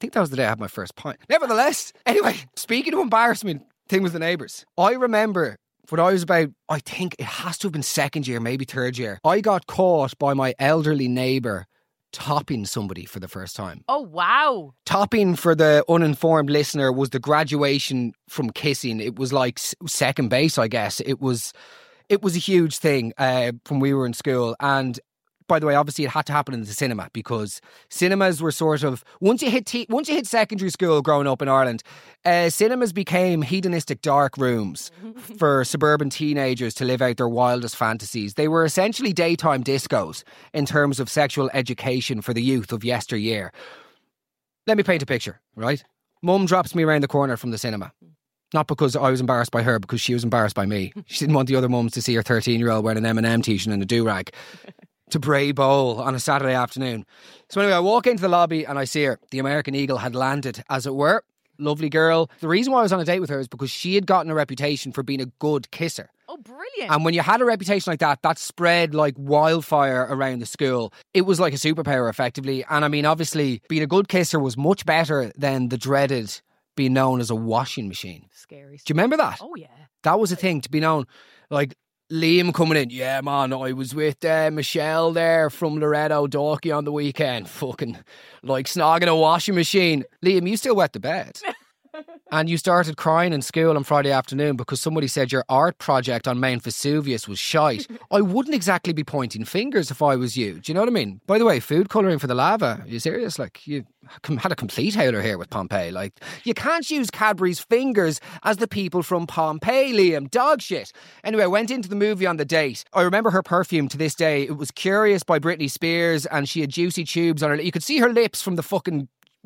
think that was the day I had my first pint. Nevertheless, anyway, speaking of embarrassment, thing with the neighbours. I remember when I was about, I think it has to have been second year, maybe third year, I got caught by my elderly neighbour topping somebody for the first time. Oh, wow. Topping, for the uninformed listener, was the graduation from kissing. It was like second base, I guess. It was a huge thing when we were in school. And by the way, obviously it had to happen in the cinema, because cinemas were sort of, once you hit secondary school growing up in Ireland, cinemas became hedonistic dark rooms for suburban teenagers to live out their wildest fantasies. They were essentially daytime discos in terms of sexual education for the youth of yesteryear. Let me paint a picture, right? Mum drops me around the corner from the cinema. Not because I was embarrassed by her, because she was embarrassed by me. She didn't want the other mums to see her 13-year-old wearing an M&M t-shirt and a do-rag to Bray Bowl on a Saturday afternoon. So anyway, I walk into the lobby and I see her. The American Eagle had landed, as it were. Lovely girl. The reason why I was on a date with her is because she had gotten a reputation for being a good kisser. Oh, brilliant. And when you had a reputation like that, that spread like wildfire around the school. It was like a superpower, effectively. And I mean, obviously, being a good kisser was much better than the dreaded being known as a washing machine. Scary. Do you remember that? Oh, yeah. That was a thing, to be known. Like, Liam coming in, yeah man, I was with Michelle there from Loretto Dorky on the weekend, fucking like snogging a washing machine. Liam, you still wet the bed. And you started crying in school on Friday afternoon because somebody said your art project on Mount Vesuvius was shite. I wouldn't exactly be pointing fingers if I was you. Do you know what I mean? By the way, food colouring for the lava. Are you serious? Like, you had a complete howler here with Pompeii. Like, you can't use Cadbury's fingers as the people from Pompeii, Liam. Dog shit. Anyway, I went into the movie on the date. I remember her perfume to this day. It was Curious by Britney Spears, and she had juicy tubes on her. You could see her lips from the fucking...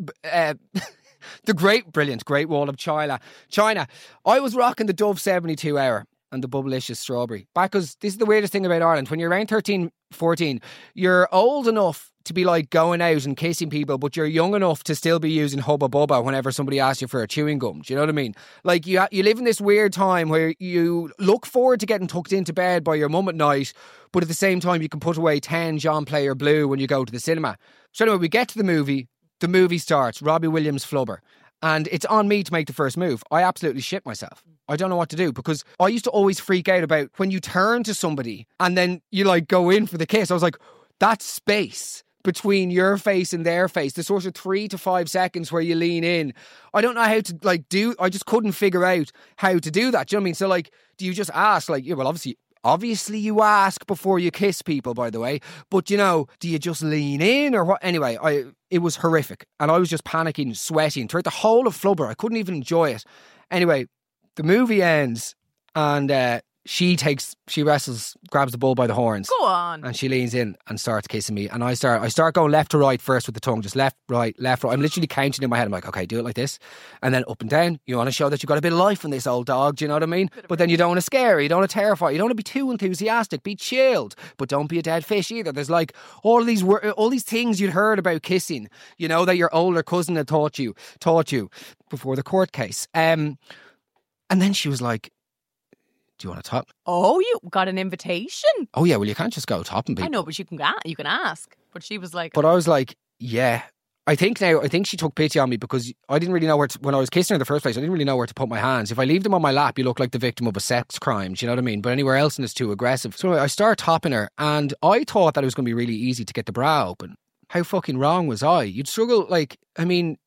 the great wall of China. I was rocking the Dove 72 hour and the Bubblicious strawberry. Because this is the weirdest thing about Ireland. When you're around 13, 14, you're old enough to be like going out and kissing people, but you're young enough to still be using Hubba Bubba whenever somebody asks you for a chewing gum. Do you know what I mean? Like, you live in this weird time where you look forward to getting tucked into bed by your mum at night, but at the same time you can put away 10 John Player Blue when you go to the cinema. So anyway, we get to the movie. The movie starts, Robbie Williams flubber, and it's on me to make the first move. I absolutely shit myself. I don't know what to do, because I used to always freak out about when you turn to somebody and then you like go in for the kiss. I was like, that space between your face and their face, the sort of 3 to 5 seconds where you lean in. I don't know how to like I just couldn't figure out how to do that. Do you know what I mean? So like, do you just ask like, yeah, well, Obviously you ask before you kiss people, by the way. But, you know, do you just lean in or what? Anyway, it was horrific. And I was just panicking, sweating throughout the whole of Flubber. I couldn't even enjoy it. Anyway, the movie ends and she wrestles, grabs the bull by the horns. Go on. And she leans in and starts kissing me. And I start going left to right first with the tongue. Just left, right, left, right. I'm literally counting in my head. I'm like, okay, do it like this. And then up and down. You want to show that you've got a bit of life in this old dog. Do you know what I mean? But then you don't want to scare her. You don't want to terrify her. You don't want to be too enthusiastic. Be chilled. But don't be a dead fish either. There's like all these things you'd heard about kissing, you know, that your older cousin had taught you before the court case. And then she was like, do you want to top? Oh, you got an invitation? Oh, yeah, well, you can't just go topping people. I know, but you can ask. But she was like... But I was like, yeah. I think she took pity on me because I didn't really know when I was kissing her in the first place, I didn't really know where to put my hands. If I leave them on my lap, you look like the victim of a sex crime. Do you know what I mean? But anywhere else, and it's too aggressive. So I start topping her, and I thought that it was going to be really easy to get the bra open. How fucking wrong was I? You'd struggle, like, I mean,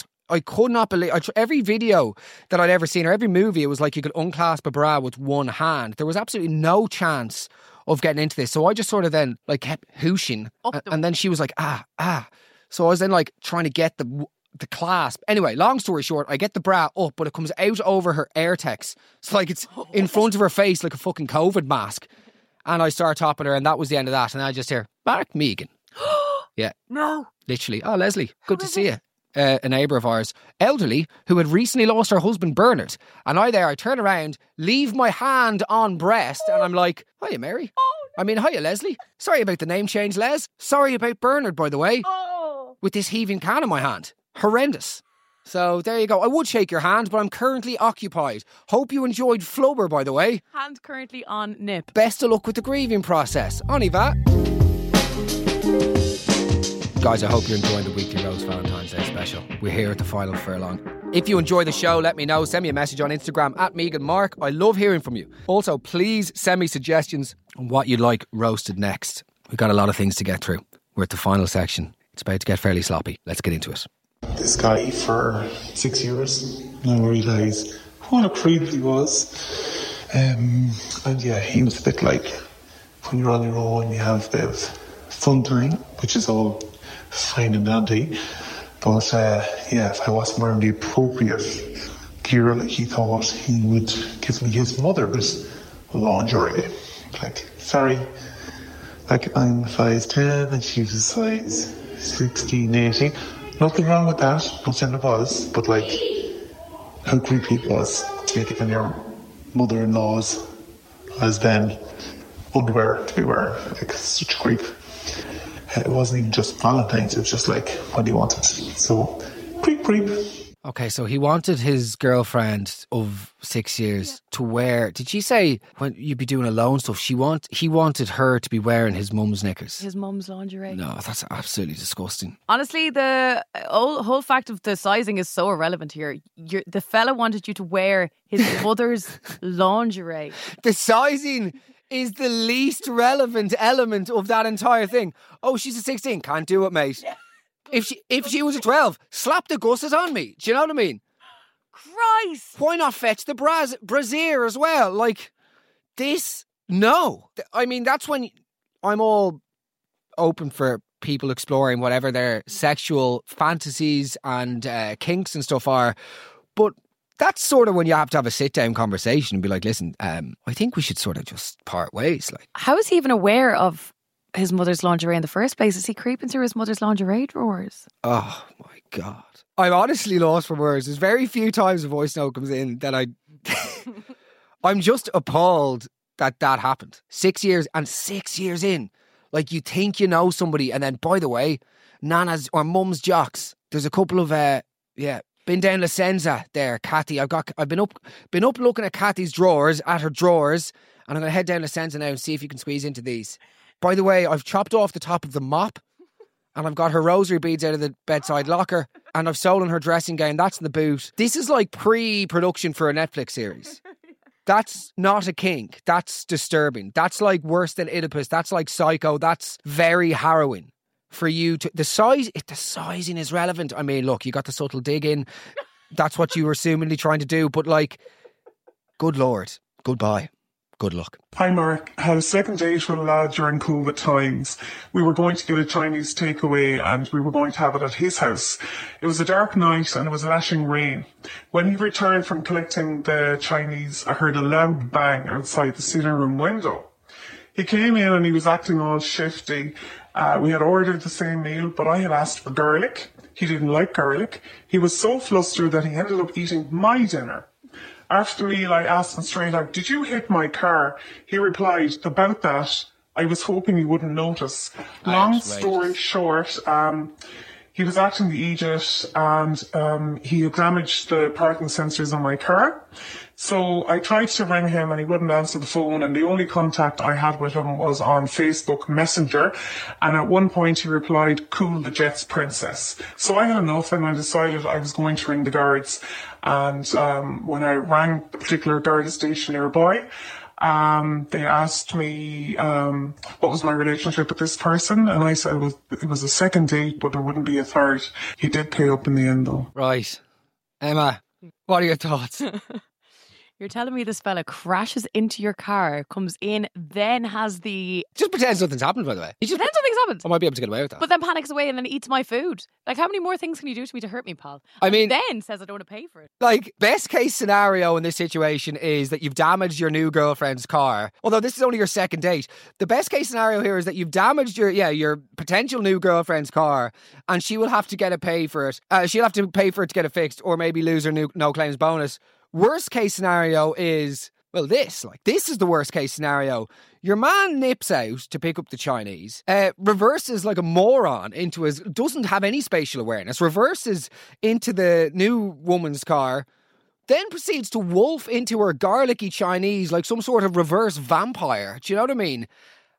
I could not believe... every video that I'd ever seen, or every movie, it was like you could unclasp a bra with one hand. There was absolutely no chance of getting into this. So I just sort of then like kept hooshing. And then she was like, ah. So I was then like trying to get the clasp. Anyway, long story short, I get the bra up, but it comes out over her AirTex. It's like it's in front of her face like a fucking COVID mask. And I start topping her, and that was the end of that. And I just hear, Mark Megan. Yeah. No. Literally. Oh, Leslie, good to see you. A neighbour of ours, elderly, who had recently lost her husband Bernard. And I turn around, leave my hand on breast, and I'm like, hiya, Mary. I mean, hiya, Leslie. Sorry about the name change, Les. Sorry about Bernard, by the way. With this heaving can in my hand. Horrendous. So there you go. I would shake your hand, but I'm currently occupied. Hope you enjoyed Flubber, by the way. Hand currently on nip. Best of luck with the grieving process. On y va. Guys, I hope you're enjoying the Weekly Rose Valentine's Day special. We're here at the final furlong. If you enjoy the show, let me know. Send me a message on Instagram at Megan Mark. I love hearing from you. Also, please send me suggestions on what you'd like roasted next. We've got a lot of things to get through. We're at the final section. It's about to get fairly sloppy. Let's get into it. This guy for 6 years. Now I realise what a creep he was. And yeah, he was a bit like when you're on your own, you have a bit of fun time, which is all fine and dandy. But yeah, if I wasn't wearing the appropriate gear like he thought, he would give me his mother's lingerie. Like, sorry, like I'm 5'10" and she's a size 16, 18. Nothing wrong with that, not saying it was, but like, how creepy it was to be giving your mother-in-law's as then underwear to be wearing. Like, such a creep. It wasn't even just Valentine's, it was just like what he wanted. So, creep. Okay, so he wanted his girlfriend of 6 years to wear, did she say when you'd be doing alone stuff, he wanted her to be wearing his mum's knickers? His mum's lingerie. No, that's absolutely disgusting. Honestly, the whole fact of the sizing is so irrelevant here. The fella wanted you to wear his mother's lingerie. The sizing is the least relevant element of that entire thing. Oh, she's a 16, can't do it, mate. Yeah. If she was a 12, slap the gusset on me. Do you know what I mean? Christ! Why not fetch the brassiere as well? Like, this, no. I mean, that's when I'm all open for people exploring whatever their sexual fantasies and kinks and stuff are. But that's sort of when you have to have a sit-down conversation and be like, listen, I think we should sort of just part ways. Like, how is he even aware of his mother's lingerie in the first place? Is he creeping through his mother's lingerie drawers? Oh my God. I'm honestly lost for words. There's very few times a voice note comes in that I'm just appalled that happened. 6 years and 6 years in. Like, you think you know somebody, and then, by the way, Nana's or Mum's jocks. There's a couple of been down La Senza there, Cathy. I've been up looking at Cathy's drawers, and I'm going to head down La Senza now and see if you can squeeze into these. By the way, I've chopped off the top of the mop, and I've got her rosary beads out of the bedside locker, and I've stolen her dressing gown. That's in the boot. This is like pre-production for a Netflix series. That's not a kink. That's disturbing. That's like worse than Oedipus. That's like Psycho. That's very harrowing. For you to... The sizing is relevant. I mean, look, you got the subtle dig in. That's what you were assumingly trying to do. But like, good Lord, goodbye. Good luck. Hi Mark, I had a second date with a lad during COVID times. We were going to get a Chinese takeaway and we were going to have it at his house. It was a dark night and it was lashing rain. When he returned from collecting the Chinese, I heard a loud bang outside the sitting room window. He came in and he was acting all shifty. We had ordered the same meal, but I had asked for garlic. He didn't like garlic. He was so flustered that he ended up eating my dinner. After the meal, I asked him straight out, "Did you hit my car?" He replied, "About that, I was hoping you wouldn't notice." Long story short, he was acting the idiot and he had damaged the parking sensors on my car. So I tried to ring him and he wouldn't answer the phone, and the only contact I had with him was on Facebook Messenger, and at one point he replied, "Cool the Jets, princess." So I had enough and I decided I was going to ring the guards, and when I rang the particular guard station nearby, they asked me what was my relationship with this person, and I said it was a second date, but there wouldn't be a third. He did pay up in the end though. Right. Emma, what are your thoughts? You're telling me this fella crashes into your car, comes in, then has the... Just pretends nothing's happened, by the way. Pretends nothing's happened. I might be able to get away with that. But then panics away and then eats my food. Like, how many more things can you do to me to hurt me, pal? I mean... then says I don't want to pay for it. Like, best case scenario in this situation is that you've damaged your new girlfriend's car. Although this is only your second date. The best case scenario here is that you've damaged your potential new girlfriend's car, and she will have to get a pay for it. She'll have to pay for it to get it fixed, or maybe lose her no claims bonus. Worst case scenario is, well, this is the worst case scenario. Your man nips out to pick up the Chinese, reverses like a moron doesn't have any spatial awareness, reverses into the new woman's car, then proceeds to wolf into her garlicky Chinese like some sort of reverse vampire. Do you know what I mean?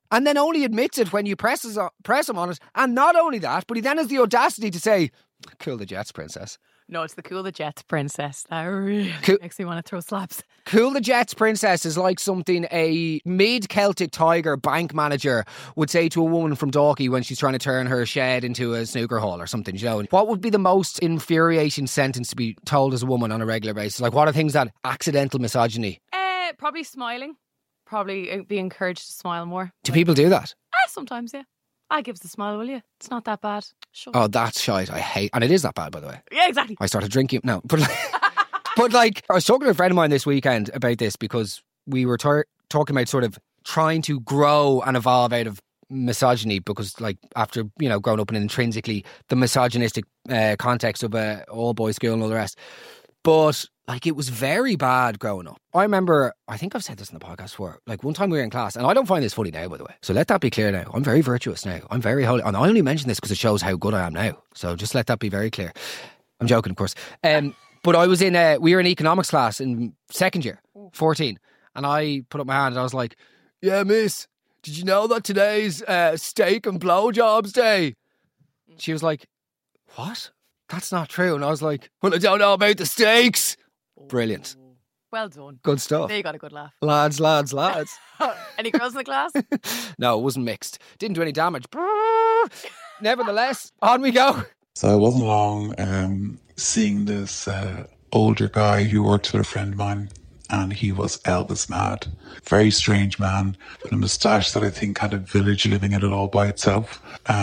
and then only admits it when you press him on it. And not only that, but he then has the audacity to say, "Cool the jets, princess." No, it's the Cool the Jets princess. That really makes me want to throw slaps. Cool the Jets princess is like something a mid-Celtic Tiger bank manager would say to a woman from Dalkey when she's trying to turn her shed into a snooker hall or something, you know. What would be the most infuriating sentence to be told as a woman on a regular basis? Like, what are things that accidental misogyny? Probably smiling. Probably be encouraged to smile more. Do people do that? Sometimes, yeah. I give us a smile, will you? It's not that bad. Sure. Oh, that's shite. I hate... And it is that bad, by the way. Yeah, exactly. I started drinking... No, but like I was talking to a friend of mine this weekend about this because we were talking about sort of trying to grow and evolve out of misogyny because, like, after, you know, growing up in an intrinsically the misogynistic context of a all-boys school and all the rest. But, like, it was very bad growing up. I remember, I think I've said this in the podcast before, like, one time we were in class, and I don't find this funny now, by the way. So let that be clear now. I'm very virtuous now. I'm very holy. And I only mention this because it shows how good I am now. So just let that be very clear. I'm joking, of course. But I was we were in economics class in second year, 14. And I put up my hand and I was like, "Yeah, miss, did you know that today's steak and blowjobs day?" She was like, "What? That's not true." And I was like, "Well, I don't know about the steaks." Brilliant. Well done. Good stuff. They got a good laugh. Lads. Any girls in the class? No, it wasn't mixed. Didn't do any damage. Nevertheless, on we go. So it wasn't long seeing this older guy who worked with a friend of mine, and he was Elvis mad. Very strange man with a moustache that I think had a village living in it all by itself.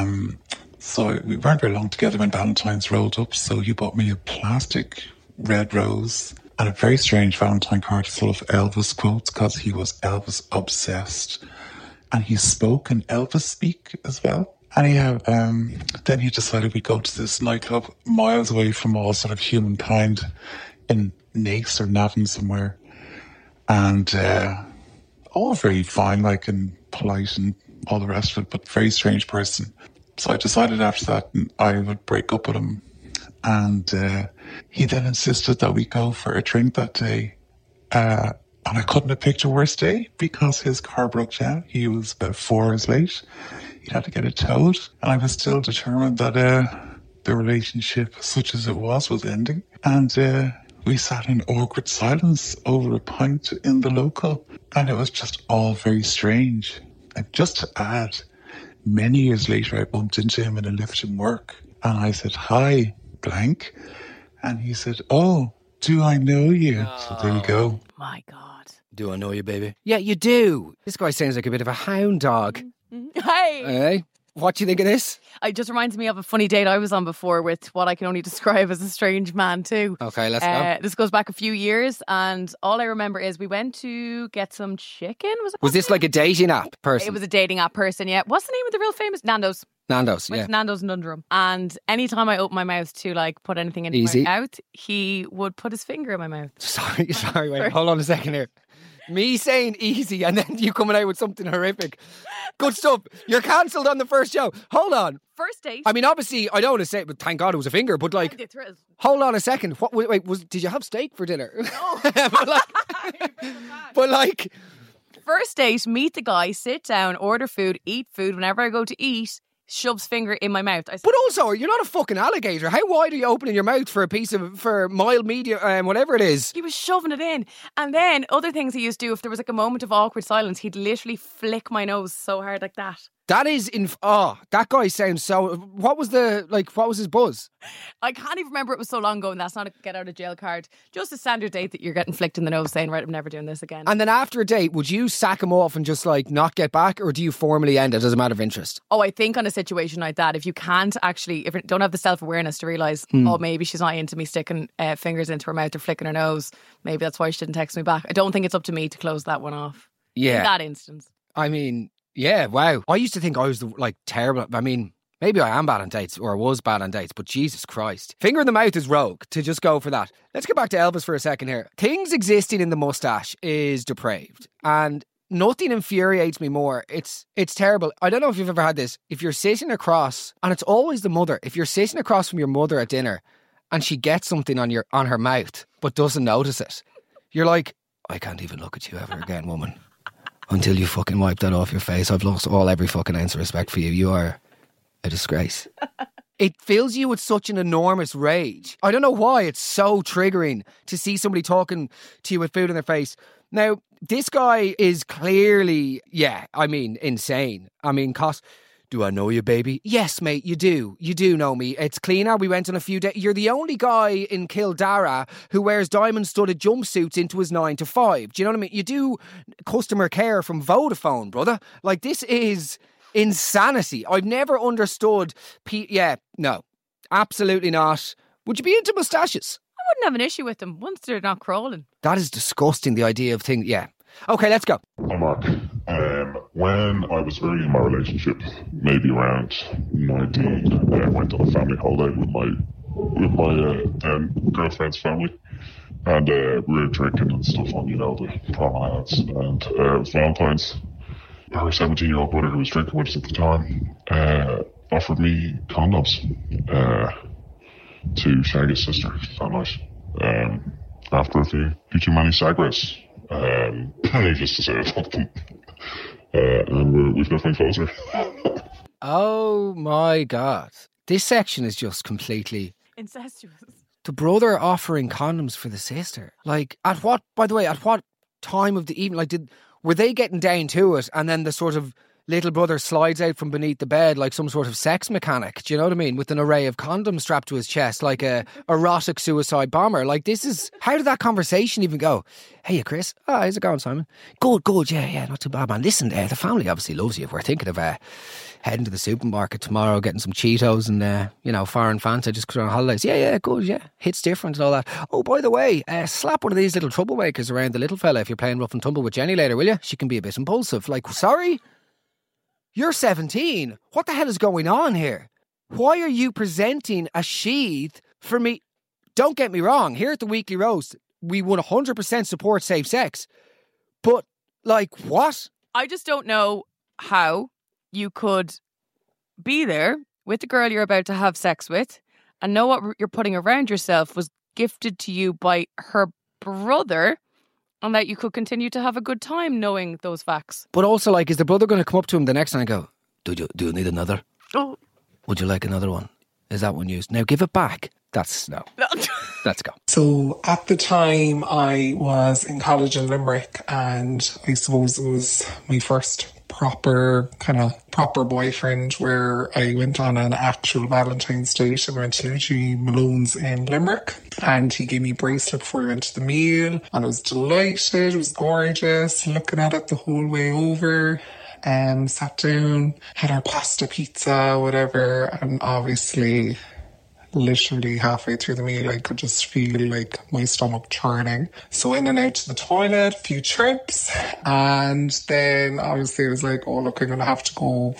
So we weren't very long together when Valentine's rolled up, so he bought me a plastic red rose and a very strange Valentine card full of Elvis quotes because he was Elvis obsessed. And he spoke in Elvis speak as well. Anyhow, then he decided we'd go to this nightclub miles away from all sort of humankind in Naas or Navan somewhere. And all very fine, like, and polite and all the rest of it, but very strange person. So I decided after that I would break up with him. And he then insisted that we go for a drink that day. And I couldn't have picked a worse day because his car broke down. He was about 4 hours late. He had to get it towed. And I was still determined that the relationship, such as it was ending. And we sat in awkward silence over a pint in the local. And it was just all very strange. And just to add, many years later, I bumped into him in a lift in work. And I said, "Hi, blank." And he said, "Oh, do I know you?" So there you go. My God. Do I know you, baby? Yeah, you do. This guy sounds like a bit of a hound dog. Hey. Hey, what do you think of this? It just reminds me of a funny date I was on before with what I can only describe as a strange man too. Okay, let's go. This goes back a few years, and all I remember is we went to get some chicken. Was this like a dating app person? It was a dating app person, yeah. What's the name of the real famous? Nando's. Nando's, Went yeah. to Nando's in Dundrum. And anytime I open my mouth to like put anything into Easy. my mouth, he would put his finger in my mouth. Sorry, wait, hold on a second here. Me saying easy and then you coming out with something horrific. Good stuff. You're cancelled on the first show. Hold on. First date. I mean, obviously, I don't want to say it, but thank God it was a finger. But like, hold on a second. What? Wait, did you have steak for dinner? No. but like, first date, meet the guy, sit down, order food, eat food. Whenever I go to eat, shoves finger in my mouth. But also, you're not a fucking alligator. How wide are you opening your mouth for for mild, medium, whatever it is? He was shoving it in. And then other things he used to do, if there was like a moment of awkward silence, he'd literally flick my nose so hard like that. That is that guy sounds so. What was his buzz? I can't even remember. It was so long ago, and that's not a get out of jail card. Just a standard date that you're getting flicked in the nose, saying, "Right, I'm never doing this again." And then after a date, would you sack him off and just like not get back, or do you formally end it as a matter of interest? Oh, I think on a situation like that, if you can't actually, if you don't have the self-awareness to realise, oh, maybe she's not into me sticking fingers into her mouth or flicking her nose, maybe that's why she didn't text me back. I don't think it's up to me to close that one off. Yeah. In that instance. I mean, yeah, wow. I used to think I was terrible. I mean, maybe I am bad on dates, or I was bad on dates, but Jesus Christ. Finger in the mouth is rogue to just go for that. Let's get back to Elvis for a second here. Things existing in the moustache is depraved, and nothing infuriates me more. It's terrible. I don't know if you've ever had this. If you're sitting across, and it's always the mother, if you're sitting across from your mother at dinner and she gets something on her mouth but doesn't notice it, you're like, I can't even look at you ever again, woman. until you fucking wipe that off your face. I've lost every fucking ounce of respect for you. You are a disgrace. It fills you with such an enormous rage. I don't know why it's so triggering to see somebody talking to you with food in their face. Now, this guy is clearly, insane. Do I know you, baby? Yes, mate, you do. You do know me. It's cleaner. We went on a few days. You're the only guy in Kildare who wears diamond-studded jumpsuits into his 9 to 5. Do you know what I mean? You do customer care from Vodafone, brother. Like, this is insanity. I've never understood... no. Absolutely not. Would you be into moustaches? I wouldn't have an issue with them once they're not crawling. That is disgusting, the idea of things... Yeah. Okay, let's go. Hi, Mark. When I was early in my relationship, maybe around 19, I went on a family holiday with my then girlfriend's family, and we were drinking and stuff on, the promenades, and it was Valentine's. Her 17-year-old brother, who was drinking with us at the time, offered me condoms to shag his sister that night. After a few too many cigarettes. Needless to say, I fucked them. And we've nothing closer. Oh my God. This section is just completely... incestuous. The brother offering condoms for the sister. Like, at what time of the evening? Like, were they getting down to it and then the sort of little brother slides out from beneath the bed like some sort of sex mechanic? Do you know what I mean? With an array of condoms strapped to his chest like a erotic suicide bomber. Like, this is... How did that conversation even go? Hey, Chris. Oh, how's it going, Simon? Good. Yeah, not too bad, man. Listen, the family obviously loves you. We're thinking of heading to the supermarket tomorrow, getting some Cheetos and, foreign Fanta just because we're on holidays. Yeah, good, yeah. Hits different and all that. Oh, by the way, slap one of these little troublemakers around the little fella if you're playing rough and tumble with Jenny later, will you? She can be a bit impulsive. Like, sorry? You're 17. What the hell is going on here? Why are you presenting a sheath for me? Don't get me wrong. Here at the Weekly Roast, we 100% support safe sex. But, like, what? I just don't know how you could be there with the girl you're about to have sex with and know what you're putting around yourself was gifted to you by her brother, and that you could continue to have a good time knowing those facts. But also, like, is the brother going to come up to him the next time and go, do you need another? Oh. Would you like another one? Is that one used? Now give it back. That's no. Let's go. So at the time I was in college in Limerick, and I suppose it was my first proper boyfriend, where I went on an actual Valentine's date and went to Luigi Malone's in Limerick, and he gave me a bracelet before we went to the meal, and I was delighted. It was gorgeous, looking at it the whole way over. Sat down, had our pasta, pizza, whatever, and obviously literally halfway through the meal I could just feel like my stomach churning. So in and out to the toilet, a few trips, and then obviously I was like, oh look, I'm gonna have to go,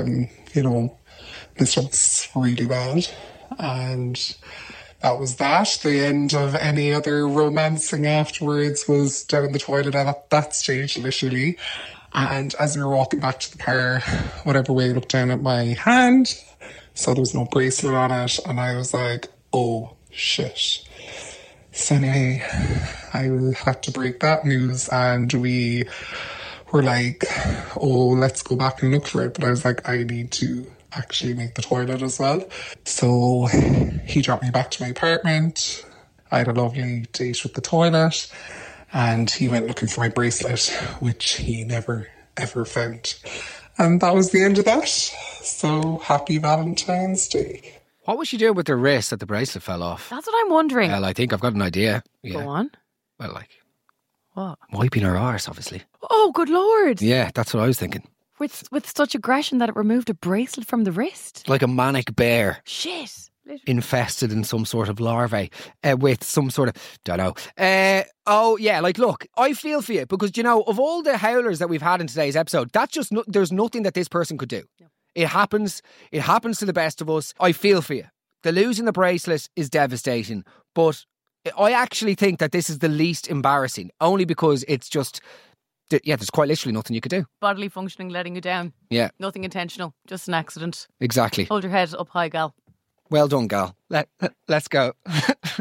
this looks really bad. And that was that. The end of any other romancing afterwards was down the toilet at that stage, literally. And as we were walking back to the car, whatever way I looked down at my hand, so there was no bracelet on it, and I was like, oh shit. So anyway, I had to break that news, and we were like, oh, let's go back and look for it. But I was like, I need to actually make the toilet as well. So he dropped me back to my apartment. I had a lovely date with the toilet, and he went looking for my bracelet, which he never ever found. And that was the end of that. So happy Valentine's Day. What was she doing with her wrist that the bracelet fell off? That's what I'm wondering. Well, I think I've got an idea. Yeah. Go on. Well, like... What? Wiping her arse, obviously. Oh, good Lord. Yeah, that's what I was thinking. With such aggression that it removed a bracelet from the wrist. Like a manic bear. Shit. Infested in some sort of larvae with some sort of, don't know. Oh yeah, like look, I feel for you because, you know, of all the howlers that we've had in today's episode, that's just, there's nothing that this person could do. No. It happens to the best of us. I feel for you. The losing the bracelet is devastating, but I actually think that this is the least embarrassing, only because it's just, yeah, there's quite literally nothing you could do. Bodily functioning letting you down. Yeah. Nothing intentional, just an accident. Exactly. Hold your head up high, gal. Well done, gal. Let's go.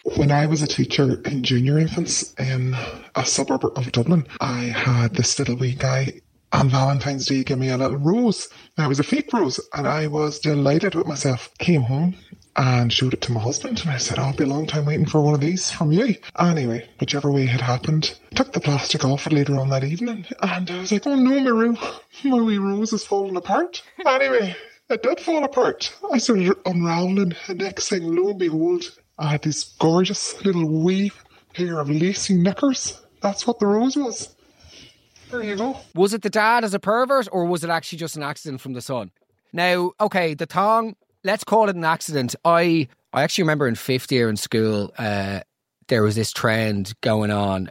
When I was a teacher in junior infants in a suburb of Dublin, I had this little wee guy on Valentine's Day give me a little rose. Now, it was a fake rose, and I was delighted with myself. Came home and showed it to my husband, and I said, I'll be a long time waiting for one of these from you. Anyway, whichever way had happened, took the plastic off it later on that evening, and I was like, oh no, my wee rose is falling apart. Anyway, it did fall apart. I started unravelling, and next thing, lo and behold, I had these gorgeous little wee pair of lacy knickers. That's what the rose was. There you go. Was it the dad as a pervert, or was it actually just an accident from the son? Now, okay, the thong, let's call it an accident. I actually remember in fifth year in school, there was this trend going on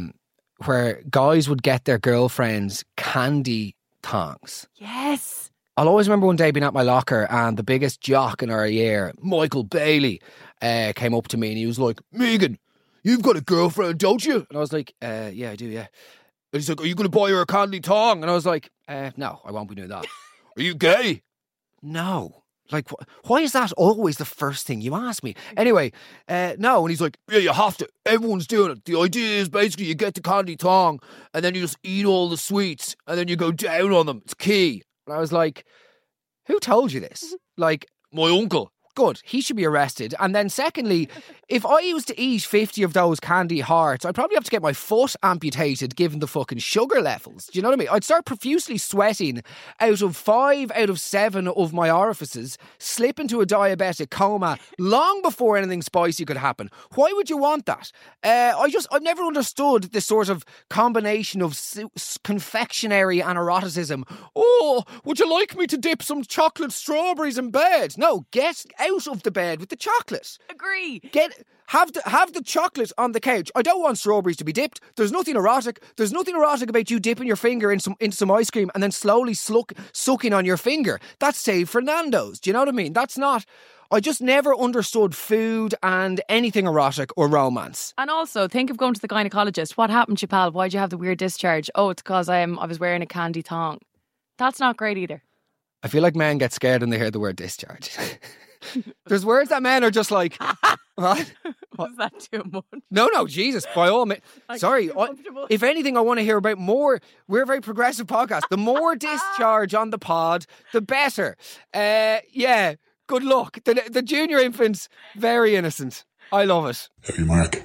where guys would get their girlfriends candy thongs. Yes. I'll always remember one day being at my locker and the biggest jock in our year, Michael Bailey, came up to me and he was like, Megan, you've got a girlfriend, don't you? And I was like, yeah, I do, yeah. And he's like, are you going to buy her a candy thong? And I was like, no, I won't be doing that. Are you gay? No. Like, why is that always the first thing you ask me? Anyway, no. And he's like, yeah, you have to. Everyone's doing it. The idea is basically you get the candy thong and then you just eat all the sweets and then you go down on them. It's key. And I was like, who told you this? Like, my uncle. Good, he should be arrested. And then secondly, if I was to eat 50 of those candy hearts, I'd probably have to get my foot amputated given the fucking sugar levels. Do you know what I mean? I'd start profusely sweating out of 5 out of 7 of my orifices, slip into a diabetic coma long before anything spicy could happen. Why would you want that? I've never understood this sort of combination of confectionery and eroticism. Oh, would you like me to dip some chocolate strawberries in bed? No, get out of the bed with the chocolate. Agree. Have the chocolate on the couch. I don't want strawberries to be dipped. There's nothing erotic. There's nothing erotic about you dipping your finger into some ice cream and then slowly sucking on your finger. That's Save Fernando's. Do you know what I mean? That's not... I just never understood food and anything erotic or romance. And also, think of going to the gynecologist. What happened to you, pal? Why'd you have the weird discharge? Oh, it's because I was wearing a candy thong. That's not great either. I feel like men get scared when they hear the word discharge. There's words that men are just like, what? Was that too much? No, Jesus, by all means. Sorry, if anything, I want to hear about more. We're a very progressive podcast. The more discharge on the pod, the better. Yeah, good luck. The junior infants, very innocent. I love it. Hey, Mark.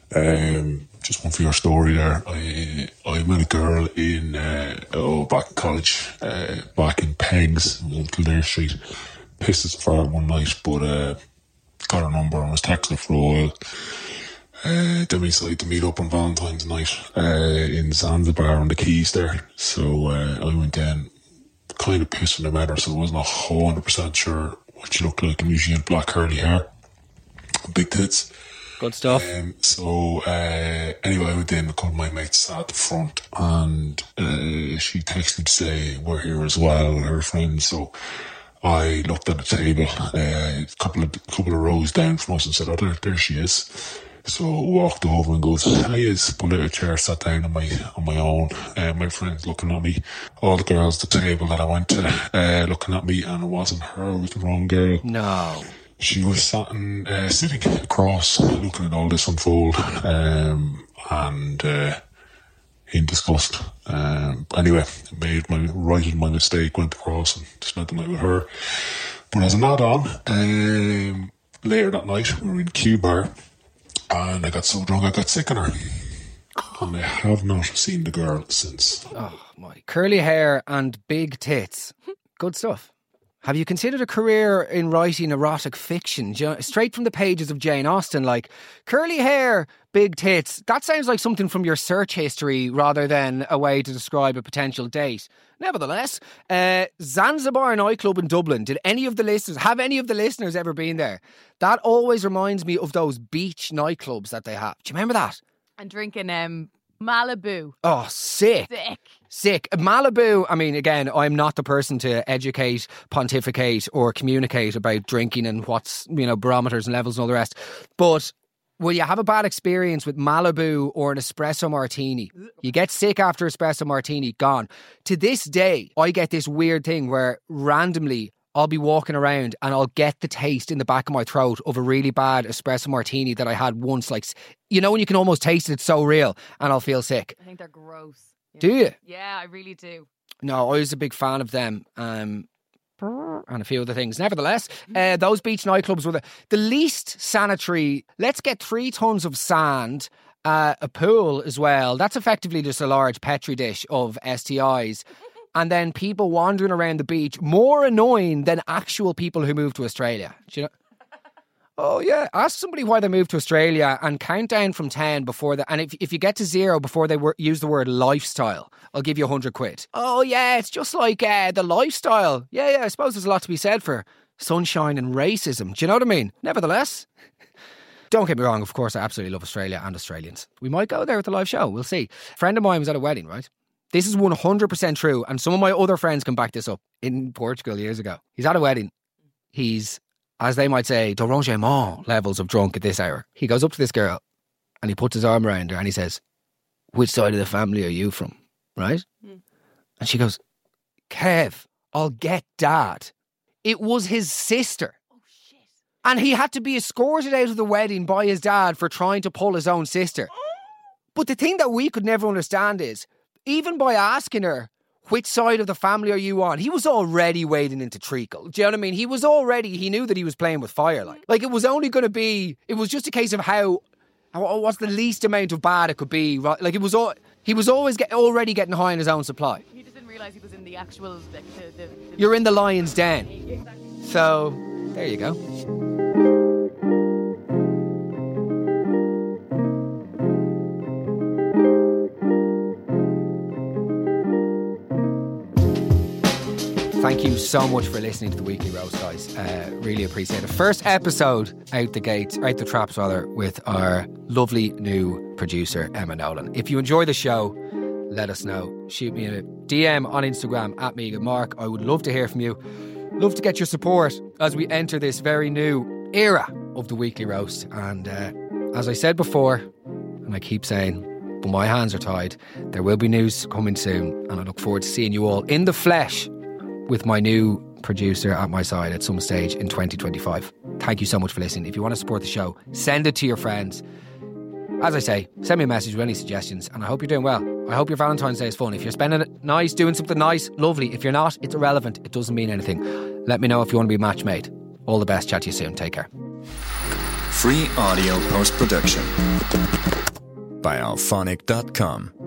Just one for your story there. I met a girl in back in college, back in Pegs on Kildare Street. Pissed as a fart one night, but got her number and was texting her for a while. Then we decided to meet up on Valentine's night in Zanzibar on the Keys there. So I went down, kind of pissed when I met her, so I wasn't 100% sure what she looked like. And usually had black curly hair, big tits. Good stuff. Anyway, I went in, a couple of my mates sat at the front, and she texted me to say we're here as well, her friends. So I looked at the table, a couple of rows down from us, and said, "Oh, there she is." So I walked over and goes, "Hey," pulled out a chair, sat down on my own. My friends looking at me, all the girls at the table that I went to, looking at me, and it wasn't her, it was the wrong girl. No. She was sitting across, looking at all this unfold, and in disgust. Anyway, righted my mistake, went across and spent the night with her. But as an add-on, later that night, we were in Q Bar, and I got so drunk I got sick on her. And I have not seen the girl since. Oh my. Curly hair and big tits. Good stuff. Have you considered a career in writing erotic fiction? Straight from the pages of Jane Austen, like curly hair, big tits. That sounds like something from your search history rather than a way to describe a potential date. Nevertheless, Zanzibar nightclub in Dublin. Have any of the listeners ever been there? That always reminds me of those beach nightclubs that they have. Do you remember that? And drinking Malibu. Oh, sick. Malibu, I mean, again, I'm not the person to educate, pontificate or communicate about drinking and what's, barometers and levels and all the rest. But will you have a bad experience with Malibu or an espresso martini? You get sick after espresso martini, gone. To this day, I get this weird thing where randomly I'll be walking around and I'll get the taste in the back of my throat of a really bad espresso martini that I had once. Like, you know, when you can almost taste it, it's so real, and I'll feel sick. I think they're gross. Yeah. Do you? Yeah, I really do. No, I was a big fan of them. And a few other things. Nevertheless, those beach nightclubs were the least sanitary. Let's get 3 tons of sand, a pool as well. That's effectively just a large Petri dish of STIs. And then people wandering around the beach, more annoying than actual people who moved to Australia. Do you know? Oh, yeah. Ask somebody why they moved to Australia and count down from 10 before that. And if you get to 0 before they use the word lifestyle, I'll give you 100 quid. Oh, yeah, it's just like the lifestyle. Yeah, I suppose there's a lot to be said for sunshine and racism. Do you know what I mean? Nevertheless, don't get me wrong. Of course, I absolutely love Australia and Australians. We might go there at the live show. We'll see. A friend of mine was at a wedding, right? This is 100% true. And some of my other friends can back this up. In Portugal years ago. He's at a wedding. He's, as they might say, d'arrangement levels of drunk at this hour. He goes up to this girl and he puts his arm around her and he says, which side of the family are you from? Right? And she goes, Kev, I'll get Dad. It was his sister. Oh, shit. And he had to be escorted out of the wedding by his dad for trying to pull his own sister. But the thing that we could never understand is, even by asking her, which side of the family are you on? He was already wading into treacle. Do you know what I mean? He knew that he was playing with fire. Like it was only going to be, it was just a case of how what's the least amount of bad it could be. Right? Like he was always already getting high on his own supply. He just didn't realise he was in the actual... You're in the lion's den. Exactly. So, there you go. Thank you so much for listening to the Weekly Roast, guys. Really appreciate it. First episode out the traps with our lovely new producer, Emma Nolan. If you enjoy the show, let us know. Shoot me a DM on Instagram at MeganMark. I would love to hear from you. Love to get your support as we enter this very new era of the Weekly Roast. And as I said before, and I keep saying, but my hands are tied, there will be news coming soon. And I look forward to seeing you all in the flesh with my new producer at my side at some stage in 2025. Thank you so much for listening. If you want to support the show, send it to your friends. As I say, send me a message with any suggestions, and I hope you're doing well. I hope your Valentine's Day is fun. If you're spending it nice, doing something nice, lovely. If you're not, it's irrelevant. It doesn't mean anything. Let me know if you want to be match made. All the best. Chat to you soon. Take care. Free audio post-production by alphonic.com.